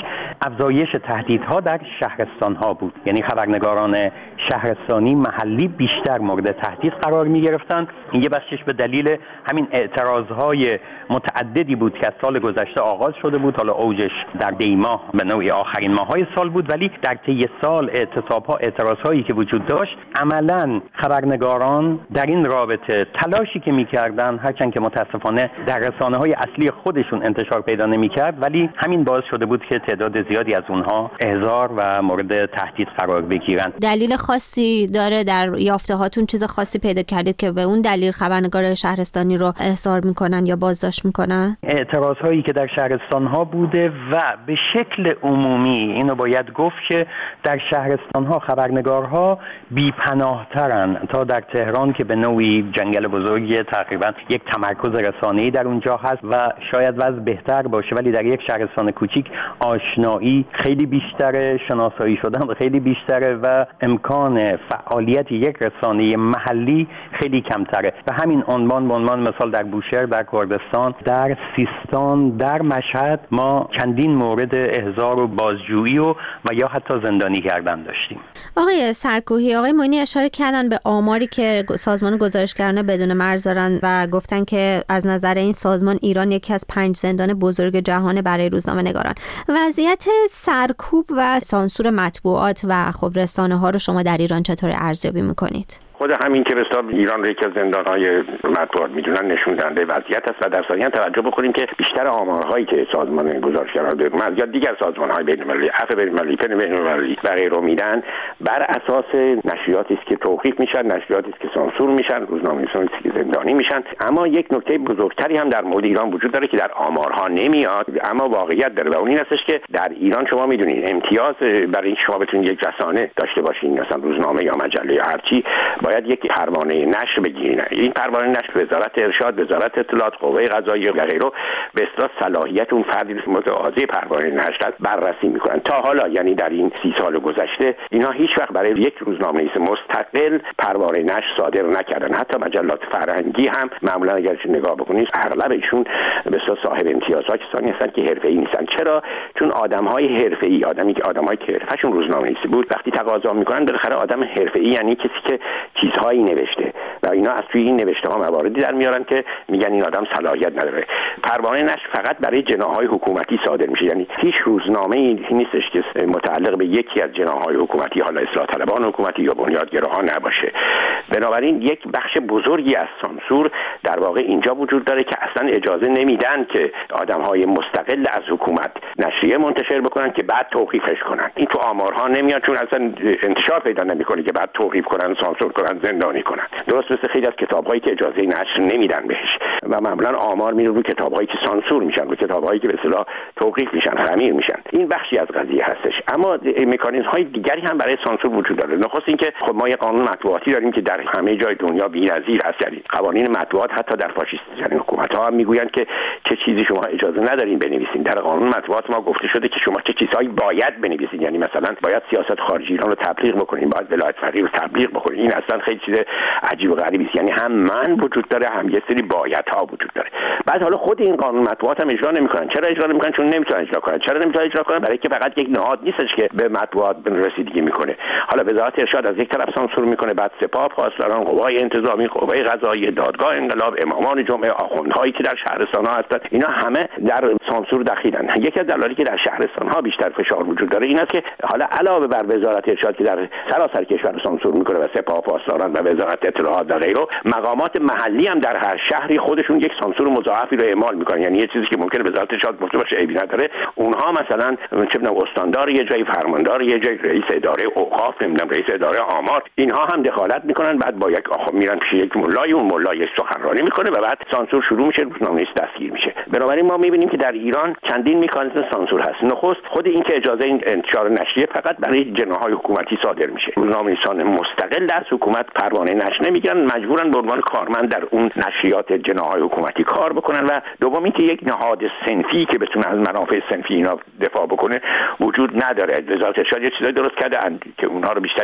افزایش تهدیدها در شهرستان‌ها بود. یعنی خبرنگاران شهرستانی محلی بیشتر مورد تهدید قرار می‌گرفتند. این یه بخشش به دلیل همین اعتراض‌های متعددی بود که از سال گذشته آغاز شده بود. حالا اوجش در دی ماه به نوعی آخرین ماه‌های سال بود، ولی در طی سال اعتصاب‌ها، اعتراض‌هایی که وجود داشت، عملاً خبرنگاران در این رابطه تلاشی که می‌کردن، هرچند که متأسفانه در رسانه‌های اصلی خودشون انتشار پیدا نمی‌کرد، ولی همین باعث شده بود که تعداد زیادی از اونها احضار و مورد تهدید قرار بگیرن. دلیل خاصی داره در یافته‌هاتون؟ چیز خاصی پیدا کردید که به اون دلیل خبرنگار شهرستانی رو احضار میکنن یا بازداشت میکنن؟ اعتراض هایی که در شهرستان ها بوده و به شکل عمومی اینو باید گفت که در شهرستان ها خبرنگارها بی‌پناه‌ترن تا در تهران که به نوعی جنگل بزرگی، تقریبا یک تمرکز رسانه‌ای در اونجا هست و شاید وضع بهتر باشه، ولی در یک شهرستان کوچیک آشنایی خیلی بیشتره، شناسایی شدن خیلی بیشتره و امکان فعالیت یک رسانه محلی خیلی کمتره. و همین عنوان به عنوان مثال در بوشهر، در کردستان، در سیستان، در مشهد ما چندین مورد احضار و بازجویی و و یا حتی زندانی کردن داشتیم. آقای سرکوهی، آقای معینی اشاره کردن به آماری که سازمان گزارشگران بدون مرز دارن و گفتن که از نظر این سازمان ایران یکی از پنج زندان بزرگ جهان برای روزنامه‌نگاران. وضعیت سرکوب و سانسور مطبوعات و خب رسانه ها رو شما در ایران چطور ارزیابی میکنید؟ خود همین که رساب ایران رو یکی از زندان‌های مطبوعات میدونن نشون دهنده وضعیت است و در ثانیه توجه بکنیم که بیشتر آمارهایی که سازمان گزارشگران بدون مرز یا دیگر سازمان‌های بین‌المللی، عفو بین‌المللی، فن بین‌المللی و غیره میدن بر اساس نشریاتی است که توقیف میشن، نشریاتی است که سانسور میشن، روزنامه‌نویسانی است که زندانی میشن. اما یک نکته بزرگتری هم در مورد ایران وجود داره که در آمارها نمیاد اما واقعیت داره و اون این هستش که در ایران شما میدونید امتیاز برای اینکه شما بتونید یک رسانه داشته باشین، مثلا روزنامه یا مجله یا هر چی، باید یک پروانه نشر بگیرین. این پروانه نشر وزارت ارشاد، وزارت اطلاعات، قوه قضاییه و غیره به اصطلاح صلاحیت اون فردی متقاضی پروانه نشر بررسی میکنن. تا حالا یعنی در این سی سال گذشته اینا هیچ وقت برای یک روزنامه‌نویس مستقل پروانه نشر صادر نکردن. حتی مجلات فرهنگی هم معمولا اگر نگاه بکنید اغلب ایشون به اصطلاح صاحب امتیازها کسانی هستن که حرفه‌ای نیستن. چرا؟ چون آدم‌های حرفه‌ای، آدمی که آدمایی که حرفشون روزنامه‌نویسی بود، وقتی تقاضا میکنن بالاخره آدم حرفه‌ای یعنی کسی که چیزهایی نوشته و اینا از توی این نوشته ها مواردی در میارن که میگن این آدم صلاحیت نداره. پروانه نشر فقط برای جناح‌های حکومتی صادر میشه، یعنی هیچ روزنامه‌ای نیستش که متعلق به یکی از جناح‌های حکومتی، حالا اصلاح طلبان حکومتی یا بنیادگراها نباشه. بنابراین یک بخش بزرگی از سانسور در واقع اینجا وجود داره که اصلا اجازه نمیدن که آدم‌های مستقل از حکومت نشریه منتشر بکنن که بعد توقیفش کنن. این تو آمارها نمیاد چون اصلا انتشار پیدا نمیکنه که بعد توقیف کنن، سانسور کنن، زندانی کنن. درست مثل خیلی از کتاب‌هایی که اجازه نشر نمیدن بهش و معمولا آمار میره رو کتاب‌هایی که سانسور میشن، رو کتاب‌هایی که به اصطلاح توقیف میشن، خمیر میشن. این بخشی از قضیه هستش. اما مکانیزم‌های دیگری هم برای سانسور وجود داره. نخست اینکه خب ما یه قانون مطبوعاتی داریم که در همه جای دنیا بی‌نظیر هست. یعنی قوانین مطبوعات حتی در فاشیست‌ترین حکومت‌ها هم میگویند که چه چیزی شما اجازه ندارین بنویسین. در قانون مطبوعات ما گفته شده که شما چه چیزهایی باید بنویسین. یعنی مثلا باید سیاست خارجی ایران رو تبلیغ بکنین، باید ولایت فقیه رو تبلیغ بکنین. این اصلا خیلی چیز عجیب و غریبی است. یعنی هم من وجود داره، هم یه سری بایدها وجود داره. بعد حالا خود این قانون مطبوعات هم اجرا نمی‌کنن. چرا اجرا نمی‌کنن؟ چون نمی‌تونن اجرا کنن. چرا نمی‌تونن اجرا کنن؟ برای اینکه فقط یک نهاد نیستش که به مطبوعات رسیدگی می‌کنه. حالا وزارت ارشاد از یک طرف سانسور می‌کنه، بعد سپاه، پاسداران، قوای انتظامی، قوه قضاییه، دادگاه انقلاب، امامان جمعه، آخوندهایی که در شهرستان‌ها هستند، اینا همه در سانسور دخیلن. یکی از دلایلی که در شهرستان‌ها بیشتر فشار وجود داره این است که حالا علاوه بر وزارت ارشاد که در سراسر کشور سانسور می‌کنه و سپاه، پاسداران و وزارت اطلاعات و غیره، مقامات محلی هم در هر شهری خودشون یک سانسور مضاعفی رو اعمال می‌کنن. یعنی یه چیزی که ممکنه وزارت ارشاد گفته باشه عیبی نداره، اونها مثلا چه می‌دونم استاندار یه جای، فرماندار یه جای، رئیس اداره اوقاف، نمی‌دونم رئیس اداره آمار، اینها هم دخالت می‌کنن. بعد با یک آخو میرن پیش یک مولای، اون مولای سخنرانی می‌کنه و بعد سانسور شروع میشه، روزنامه‌نویس دستگیر میشه. بنابراین ما می‌بینیم که در ایران چندین مکانیزم سانسور هست. نخست خود این که اجازه این انتشار نشریه فقط برای جناح‌های حکومتی صادر میشه. روزنامه‌نویسان مستقل از حکومت پروانه نشر نمیگیرن، مجبورن به عنوان کارمند در اون نشریات جناح‌های حکومتی کار بکنن. و دوم اینکه یک نهاد صنفی که بتونه از منافع صنفی اینا دفاع بکنه وجود نداره. وزارت ارشاد یه چیزایی درست کرده که اونها رو بیشتر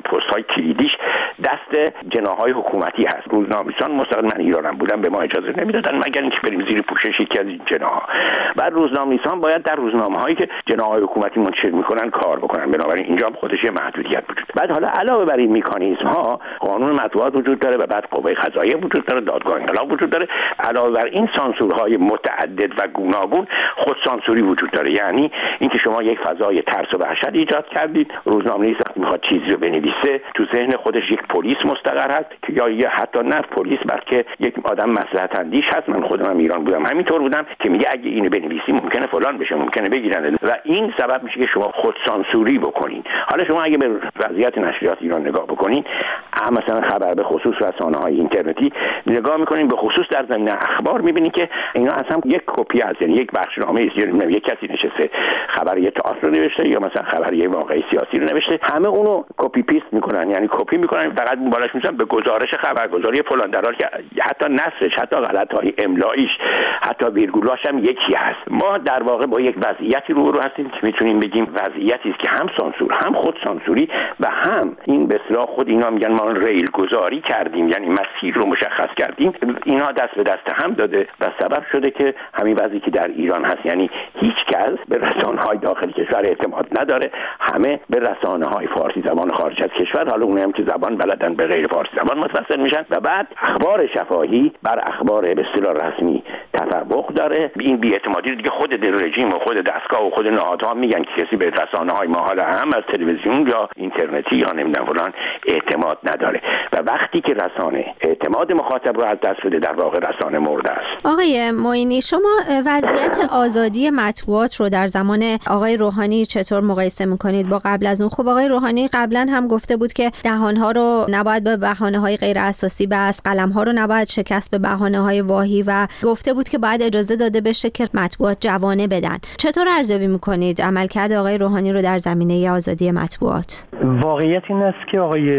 پست های کلیدیش دست جناح‌های حکومتی هست. روزنامه‌نویسان مستقل، من ایرانم بودم، به ما اجازه نمیدادن مگر اینکه بریم زیر پوشش یکی از این جناح‌ها. بعد روزنامه‌نویسان باید در روزنامه‌هایی که جناح‌های حکومتی منتشر می‌کنن کار بکنن، بنابراین اینجا خودش یه محدودیت وجود. بعد حالا علاوه بر این مکانیزم‌ها قانون مطبوعات وجود داره و بعد قوه قضاییه وجود داره، دادگاه انقلاب وجود داره. علاوه بر این سانسورهای متعدد و گوناگون خود سانسوری وجود داره، یعنی اینکه شما یک فضای ترس و وحشت ایجاد کردید. روزنامه‌نویس وقتی میخواد چیزی رو بنویسه تو ذهن خودش یک پلیس مستقر هست که یا یه حتی نه پلیس بلکه یک آدم مصلحت اندیش هست. من خودم هم ایران بودم همینطور بودم که میگه اگه اینو بنویسی ممکنه فلان بشه، ممکنه بگیرن و این سبب میشه که شما خود سانسوری بکنین. حالا شما اگه به وضعیت نشریات ایران نگاه بکنین، مثلا خبر به خصوص رسانه‌های اینترنتی نگاه میکنین، به خصوص در زمینه اخبار میبینید که اینا اصلا یک کپی از یعنی یک بخشنامه است، یعنی یک کسی نشسته خبر یه تئاتر رو نوشته یا مثلا خبر یه واقعه سیاسی رو نوشته، همه اونو کپی پیست میکنن، یعنی کپی میکنن فقط بالاش میذارن به گزارش خبرگزاری فلان، در حالی که حتی نصش، حتی غلط‌های املاییش، حتی ویرگولاش هم یکی هست. ما در واقع با یک وضعیتی روبرو هستیم که میتونیم بگیم وضعیتی است که هم سانسور، هم خود سانسوری و هم این به اصطلاح خود اینا میگن ما ریل گذاری کردیم، یعنی مسیر رو مشخص کردیم. اینا دست به دست هم داده و سبب شده که همین وضعی که در ایران هست، یعنی هیچ کس به رسانه‌های داخل کشور اعتماد نداره، همه به رسانه‌های فارسی زبان خارج از کشور، حالا اونم که زبان بلدن به غیر فارسی زبان متوسل میشن و بعد اخبار شفاهی بر اخبار به اصطلاح رسمی تفوق داره. این بی‌اعتمادی رو دیگه خود در رژیم و خود دستگاه و خود نهادها میگن که کسی به رسانه‌های ما حالا هم از تلویزیون یا اینترنتی یا نمیدونم فلان اعتماد نداره و وقتی که رسانه اعتماد مخاطب رو از دست بده در واقع رسانه مرده است. آقای معینی، شما وضعیت آزادی مطبوعات رو در زمان آقای روحانی چطور مقایسه میکنید با قبل از اون؟ خب آقای روحانی قبلا هم گفته بود که دهانها رو نباید به بهانه‌های غیر اساسی بست، قلم‌ها رو نباید شکست به بهانه‌های واهی و گفته بود که باید اجازه داده بشه که مطبوعات جوانه بدن. چطور ارزیابی میکنید عملکرد آقای روحانی رو در زمینه آزادی مطبوعات؟ واقعیت این است که آقای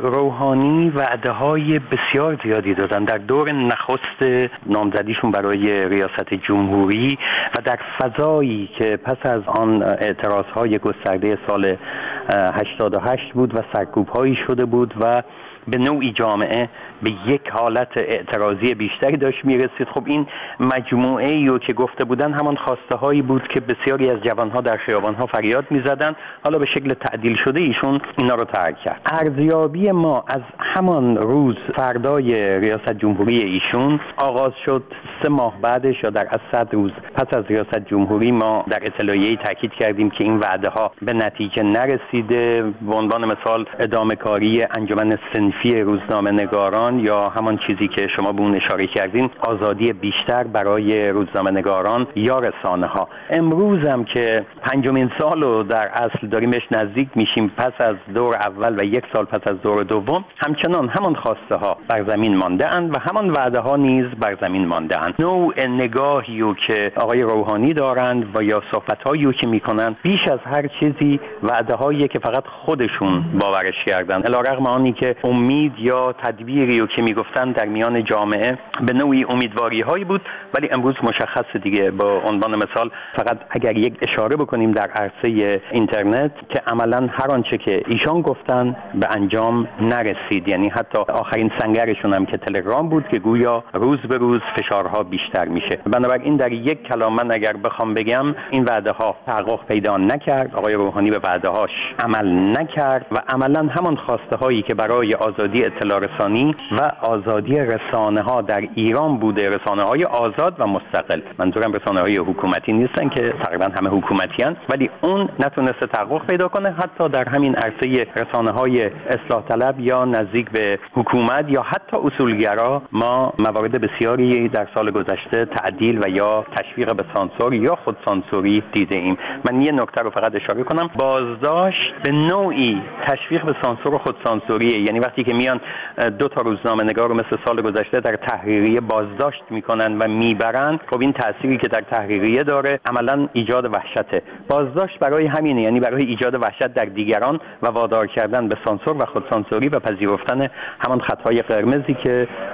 روحانی وعده‌های بسیار زیادی دادن در دور نخست نامزدیشون برای ریاست جمهوری و در فضایی که پس از آن اعتراض‌های گسترده سال هشتاد و هشت بود و سرکوب‌هایی شده بود و به نوعی جامعه به یک حالت اعتراضی بیشتری داشت میرسید. خب این مجموعه ای که گفته بودن همان خواسته هایی بود که بسیاری از جوانها در خیابانها فریاد میزدن، حالا به شکل تعدیل شده ایشون اینا رو ترک کرد. ارزیابی ما از همان روز فردای ریاست جمهوری ایشون آغاز شد. سه ماه بعدش یا در از صد روز پس از ریاست جمهوری ما در اطلاعیه‌ای تاکید کردیم که این وعده ها به نتیجه نرسیده. به عنوان مثال ادامه کاری انجمن صنفی روزنامه نگاران یا همان چیزی که شما به اون اشاره کردین، آزادی بیشتر برای روزنامه نگاران یا رسانه ها. امروز هم که پنجمین سال رو در اصل داریم بهش نزدیک میشیم پس از دور اول و یک سال پس از دور دوم، همچنان همان خواسته ها بر زمین مانده اند و همان وعده ها نیز بر زمین مانده اند. نوع نگاهی رو که آقای روحانی دارند و یا صحبت هایی که میکنند بیش از هر چیزی وعده هایی که فقط خودشون باورش کردن، علیرغم آنی که امید یا تدبیری رو که میگفتن در میان جامعه به نوعی امیدواری هایی بود، ولی امروز مشخص دیگه. با عنوان مثال فقط اگر یک اشاره بکنیم در عرصه اینترنت که عملا هر آنچه که ایشان گفتن به انجام نرسید، یعنی حتی آخرین سنگرشون هم که تلگرام بود که گویا روز به روز فشارها بیشتر میشه. بنابراین در یک کلام من اگر بخوام بگم این وعده ها تحقق پیدا نکرد، آقای روحانی به وعده هاش عمل نکرد و عملا همان خواسته هایی که برای آزادی اطلاع رسانی و آزادی رسانه ها در ایران بوده، رسانه های آزاد و مستقل، منظورم رسانه های حکومتی نیستن که تقریبا همه حکومتی هستند، ولی اون نتونسته تحقق پیدا کنه. حتی در همین عرصه رسانه های اصلاح طلب یا نزدیک به حکومت یا حتی اصولگرا ما موارد بسیاری در سال گذشته تعدیل و یا تشویق به سانسور یا خود سانسوری دیده ایم. من یه نکته رو فقط اشاره کنم، بازداشت به نوعی تشویق به سانسور و خود سانسوریه. یعنی وقتی که میان دو تا روزنامه نگار رو مثل سال گذشته در تحریریه بازداشت میکنن و میبرن، خب این تأثیری که در تحریریه داره عملا ایجاد وحشته. بازداشت برای همینه، یعنی برای ایجاد وحشت در دیگران و وادار کردن به سانسور و خود سانسوری و پذیرفتن همان خطهای قرمزی که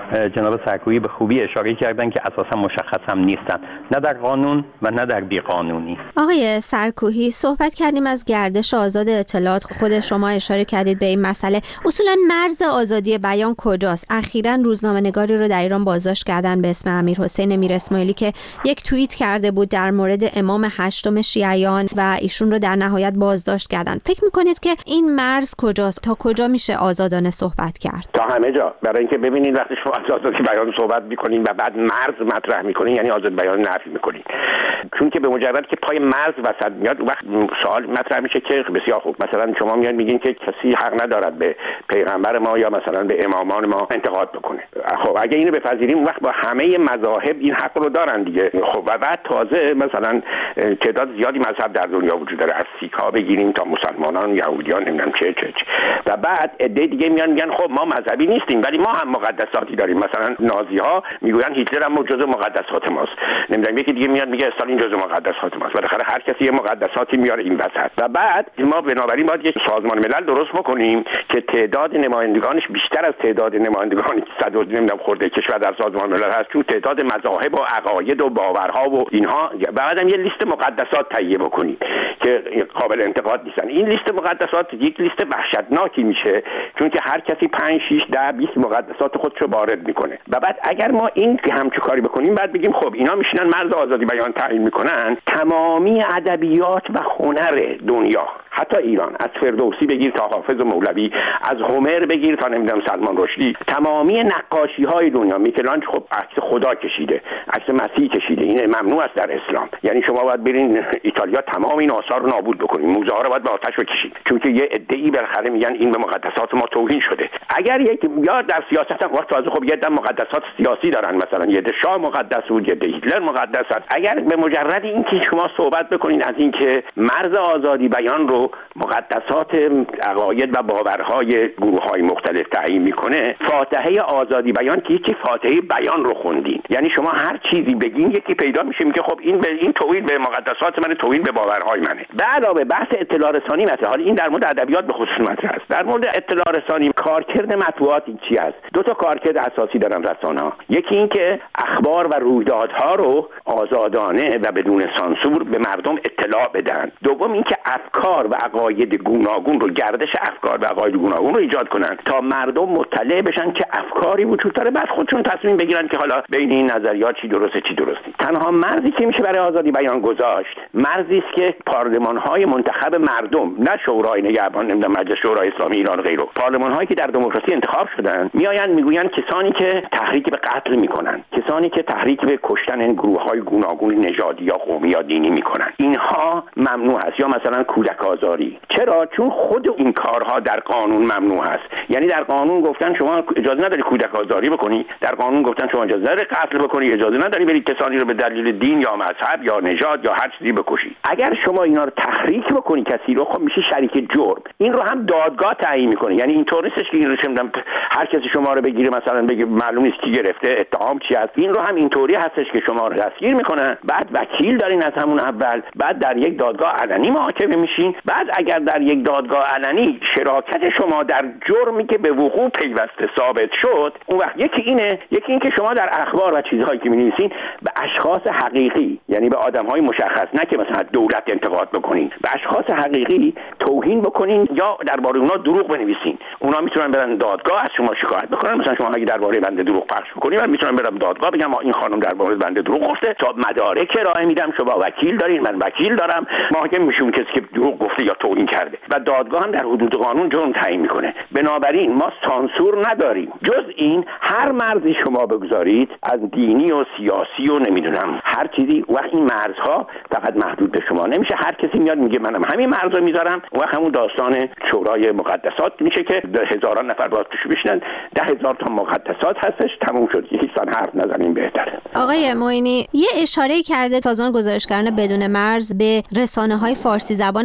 جناب سکویی به خوبی اشاره کردن که اساسا مشخص هم نیستن، نه در قانون و نه در بیقانونی. آقای سرکوهی، صحبت کردیم از گردش آزاد اطلاعات، خود شما اشاره کردید به این مسئله. اصولا مرز آزادی بیان کجاست؟ اخیراً روزنامه‌نگاری رو در ایران بازداشت کردن به اسم امیرحسین میر اسماعیلی که یک توییت کرده بود در مورد امام هشتم شیعیان و ایشون رو در نهایت بازداشت کردن. فکر می‌کنید که این مرز کجاست؟ تا کجا میشه آزادانه صحبت کرد؟ تا همه جا. برای اینکه ببینید وقتی شما از آزادی بیان صحبت می‌کنین و بعد مرز مطرح می‌کنین یعنی آزادی بیان نفی می‌کنین. چون که به مجرد که پای مرز وسط میاد وقت سوال مطرح میشه که بسیار خوب، مثلا شما میاد میگین که کسی حق ندارد به پیغمبر ما یا مثلا به امامان ما انتقاد بکنه. خب اگه اینو بپذیریم وقت با همه مذاهب این حق رو دارن دیگه. خب و بعد تازه مثلا تعداد زیادی مذهب در دنیا وجود داره، از سیک‌ها بگیریم تا مسلمانان، یهودیان، نمیدونم چه چه چه و بعد عده دیگه میان میگن خب ما مذهبی نیستیم ولی ما هم مقدساتی داریم. مثلا نازی‌ها میگوین هیتلر هم جزء مقدسات ماست، نمیدونم یکی دیگه میاد میگه استالین جزء مقدسات ماست. بالاخره هر کسی یه مقدساتی میاره این وسط و بعد ما بنابراین باید یک سازمان ملل درست بکنیم که تعداد نمایندگانش بیشتر از تعداد نمایندگانی که صد نمیدونم خورده کشور در سازمان ملل هست، چون تعداد مذاهب و عقاید و باورها و اینها، بعدم یه لیست مقدسات تهیه بکنیم که قابل انتقاد نیستن. این لیست مقدسات یک لیست وحشتناکی میشه چون که هر کسی پنج شش ده بیست مقدسات خودشو وارد میکنه و بعد اگر ما این همچون کاری بکنیم بعد بگیم خب اینا میشینن مرز آزادی بیان تعیین میکنن، تمامی ادبیات و هنر دنیا حتی ایران، از فردوسی بگیر تا حافظ و مولوی، از هومر بگیر تا نمیدونم سلمان رشدی، تمامی نقاشی های دنیا، میکلانج خب عکس خدا کشیده، عکس مسیح کشیده، این ممنوع است در اسلام. یعنی شما باید برین ایتالیا تمام این آثار رو نابود بکنین، موزه ها رو باید به آتش بکشید چون که یه عده‌ای بالاخره میگن این به مقدسات ما توهین شده. اگر یک یا در سیاست هم وقت تازه خب یه دم مقدسات سیاسی دارن، مثلا یه ده شاه مقدس بود، یه ده هیتلر مقدس است. اگر به مجرد اینکه شما صحبت بکنین از اینکه مرز آزادی بیان رو مقدسات عقاید و باورهای گروه‌های مختلف تعیین میکنه، فاتحه آزادی بیان که یکی فاتحه بیان رو خوندین، یعنی شما هر چیزی بگین یکی پیدا میشه میگه خب این به این توهین به مقدسات منه، توهین به باورهای منه. به علاوه بحث اطلاع رسانی مثلا، حالا این در مورد ادبیات به خصوص مطرح است. در مورد اطلاع رسانی کارکرد مطبوعات چی است؟ دو تا کارکرد اساسی دارن رسانه‌ها. یکی این که اخبار و رویدادها رو آزادانه و بدون سانسور به مردم اطلاع بدن. دوم این که افکار و عقاید گوناگون رو، گردش افکار و عقاید گوناگون رو ایجاد کنن تا مردم مطلع بشن که افکاری وجود داره، بعد خودشون تصمیم بگیرن که حالا بین این نظریات چی درسته چی درست نیست. تنها مرزی که میشه برای آزادی بیان گذاشت مرزی است که پارلمان‌های منتخب مردم، نه شورای نگهبان، نمیدونم مجلس شورای اسلامی ایران غیره، پارلمان‌هایی که در دموکراسی انتخاب شدن میآیند میگویند کسانی که تحریک به قتل میکنن، کسانی که تحریک به کشتن گروه‌های گوناگون نژادی یا قومی یا دینی میکنن، اینها ممنوع است. یا مثلا کودک آزاری. چرا؟ چون خود این کارها در قانون ممنوع است. یعنی در قانون گفتن شما اجازه نداری کودک آزاری بکنی، در قانون گفتن شما اجازه نداری قتل بکنی، اجازه نداری برید کسانی رو به دلیل دین یا مذهب یا نژاد یا هر چیزی بکشی. اگر شما اینا رو تحریک بکنی کسی رو، خب میشه شریک جرم. این رو هم دادگاه تعیین میکنه. یعنی اینطور نیستش که این رو چندم هر کسی شما رو بگیره مثلا بگه معلوم نیست کی گرفته، اتهام چی است. این رو هم اینطوری هستش که شما رو دستگیر میکنن، بعد وکیل دارین از همون اول، بعد در یک دادگاه علنی محاکمه میشین، بعد اگر در یک دادگاه علنی شراکت شما در جرمی که به وقوع پیوسته ثابت شد، اون وقت یکی اینه، یکی این که شما در اخبار و چیزهایی که می‌نویسین به اشخاص حقیقی، یعنی به آدم‌های مشخص، نه که مثلا دولت انتقاد بکنین، به اشخاص حقیقی توهین بکنین یا درباره اونا دروغ بنویسین. اونا میتونن برن دادگاه از شما شکایت بکنن. مثلا شما اگه درباره بنده دروغ پخش بکنین، من میتونم برم دادگاه بگم ما این خانم درباره بنده دروغ گفته، تا مدارک ارائه میدم، شما وکیل دارین، من وکیل دارم، محاکم میشون کسی که دروغ گفته یا توهین کرده و دادگاه هم در حدود قانون جرم تعیین میکنه. بنابراین ما سانسور نداریم. جز این هر مرزی شما بگذارید، از دینی و سیاسی و نمیدونم هر چیزی، وقت این مرزها فقط محدود به شما نمیشه. هر کسی میاد میگه منم همین مرز رو میذارم، وقت همون داستان شورای مقدسات میشه که هزاران نفر باید توش بشینن. ده هزار تا مقدسات هستش، تموم شد. هیچ سان حرف نزنیم بهتره. آقای معینی یه اشاره کرده سازمان گزارشگران بدون مرز به رسانه‌های فارسی زبان خارج از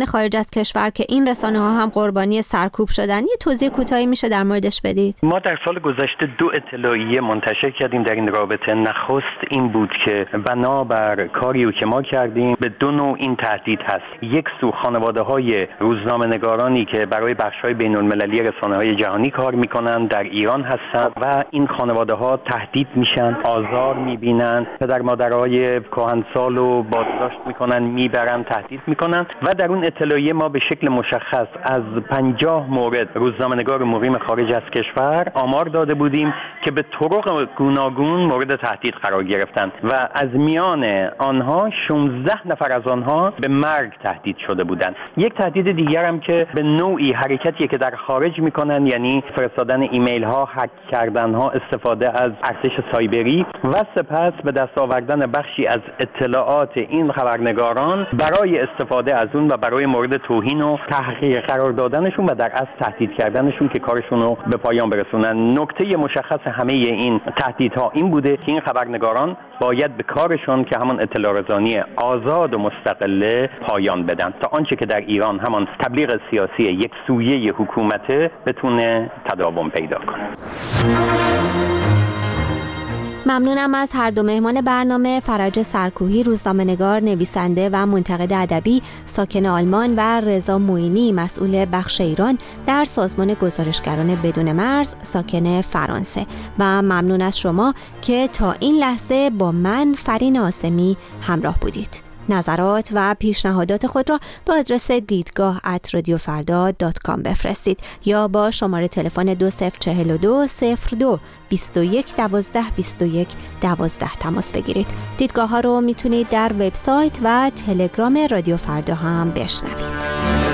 از کشور که این رسانه ها هم قربانی سرکوب شدن، یه توضیح کوتاهی میشه در موردش بدید؟ ما در سال گذشته دو اطلاعیه منتشر کردیم در این رابطه. نخست این بود که بنابر کاریو که ما کردیم به دو نوع این تهدید هست. یک سو خانواده های روزنامه‌نگارانی که برای بخش‌های بین‌المللی رسانه‌های جهانی کار می‌کنند در ایران هستند و این خانواده ها تهدید میشن، آزار می‌بینن، پدر مادرای کهنسال رو بازداشت می‌کنن، میبرن، تهدید می‌کنن و در اون اطلاعیه ما به شکل مشخص از پنجاه مورد روزنامه‌نگار مقیم خارج از کشور آمار داده بودیم که به طرق گوناگون مورد تهدید قرار گرفتند و از میان آنها شانزده نفر از آنها به مرگ تهدید شده بودند. یک تهدید دیگر هم که به نوعی حرکتیه که در خارج میکنن، یعنی فرستادن ایمیل ها، هک کردن ها، استفاده از ارتش سایبری و سپس به دست آوردن بخشی از اطلاعات این خبرنگاران برای استفاده از اون و برای مورد توهین و تحقیر قرار دادنشون و در اصل تهدید کردنشون که کارشون رو به پایان برسونن. نکته مشخص همه این تهدیدها این بوده که این خبرنگاران باید به کارشون که همان اطلاع رسانی آزاد و مستقله پایان بدن تا آنچه که در ایران همان تبلیغ سیاسی یک سویه حکومت بتونه تداوم پیدا کنه. ممنونم از هر دو مهمان برنامه، فرج سرکوهی، روزنامه‌نگار، نویسنده و منتقد ادبی ساکن آلمان و رضا معینی، مسئول بخش ایران در سازمان گزارشگران بدون مرز ساکن فرانسه. و ممنون از شما که تا این لحظه با من فرین عاصمی همراه بودید. نظرات و پیشنهادات خود را با آدرس دیدگاه ات رادیو فردا دات کام بفرستید یا با شماره تلفن دو صفر چهل و دو صفر دو بیست و یک دوازده بیست و یک دوازده تماس بگیرید. دیدگاه ها رو میتونید در وبسایت و تلگرام رادیو فردا هم بشنوید.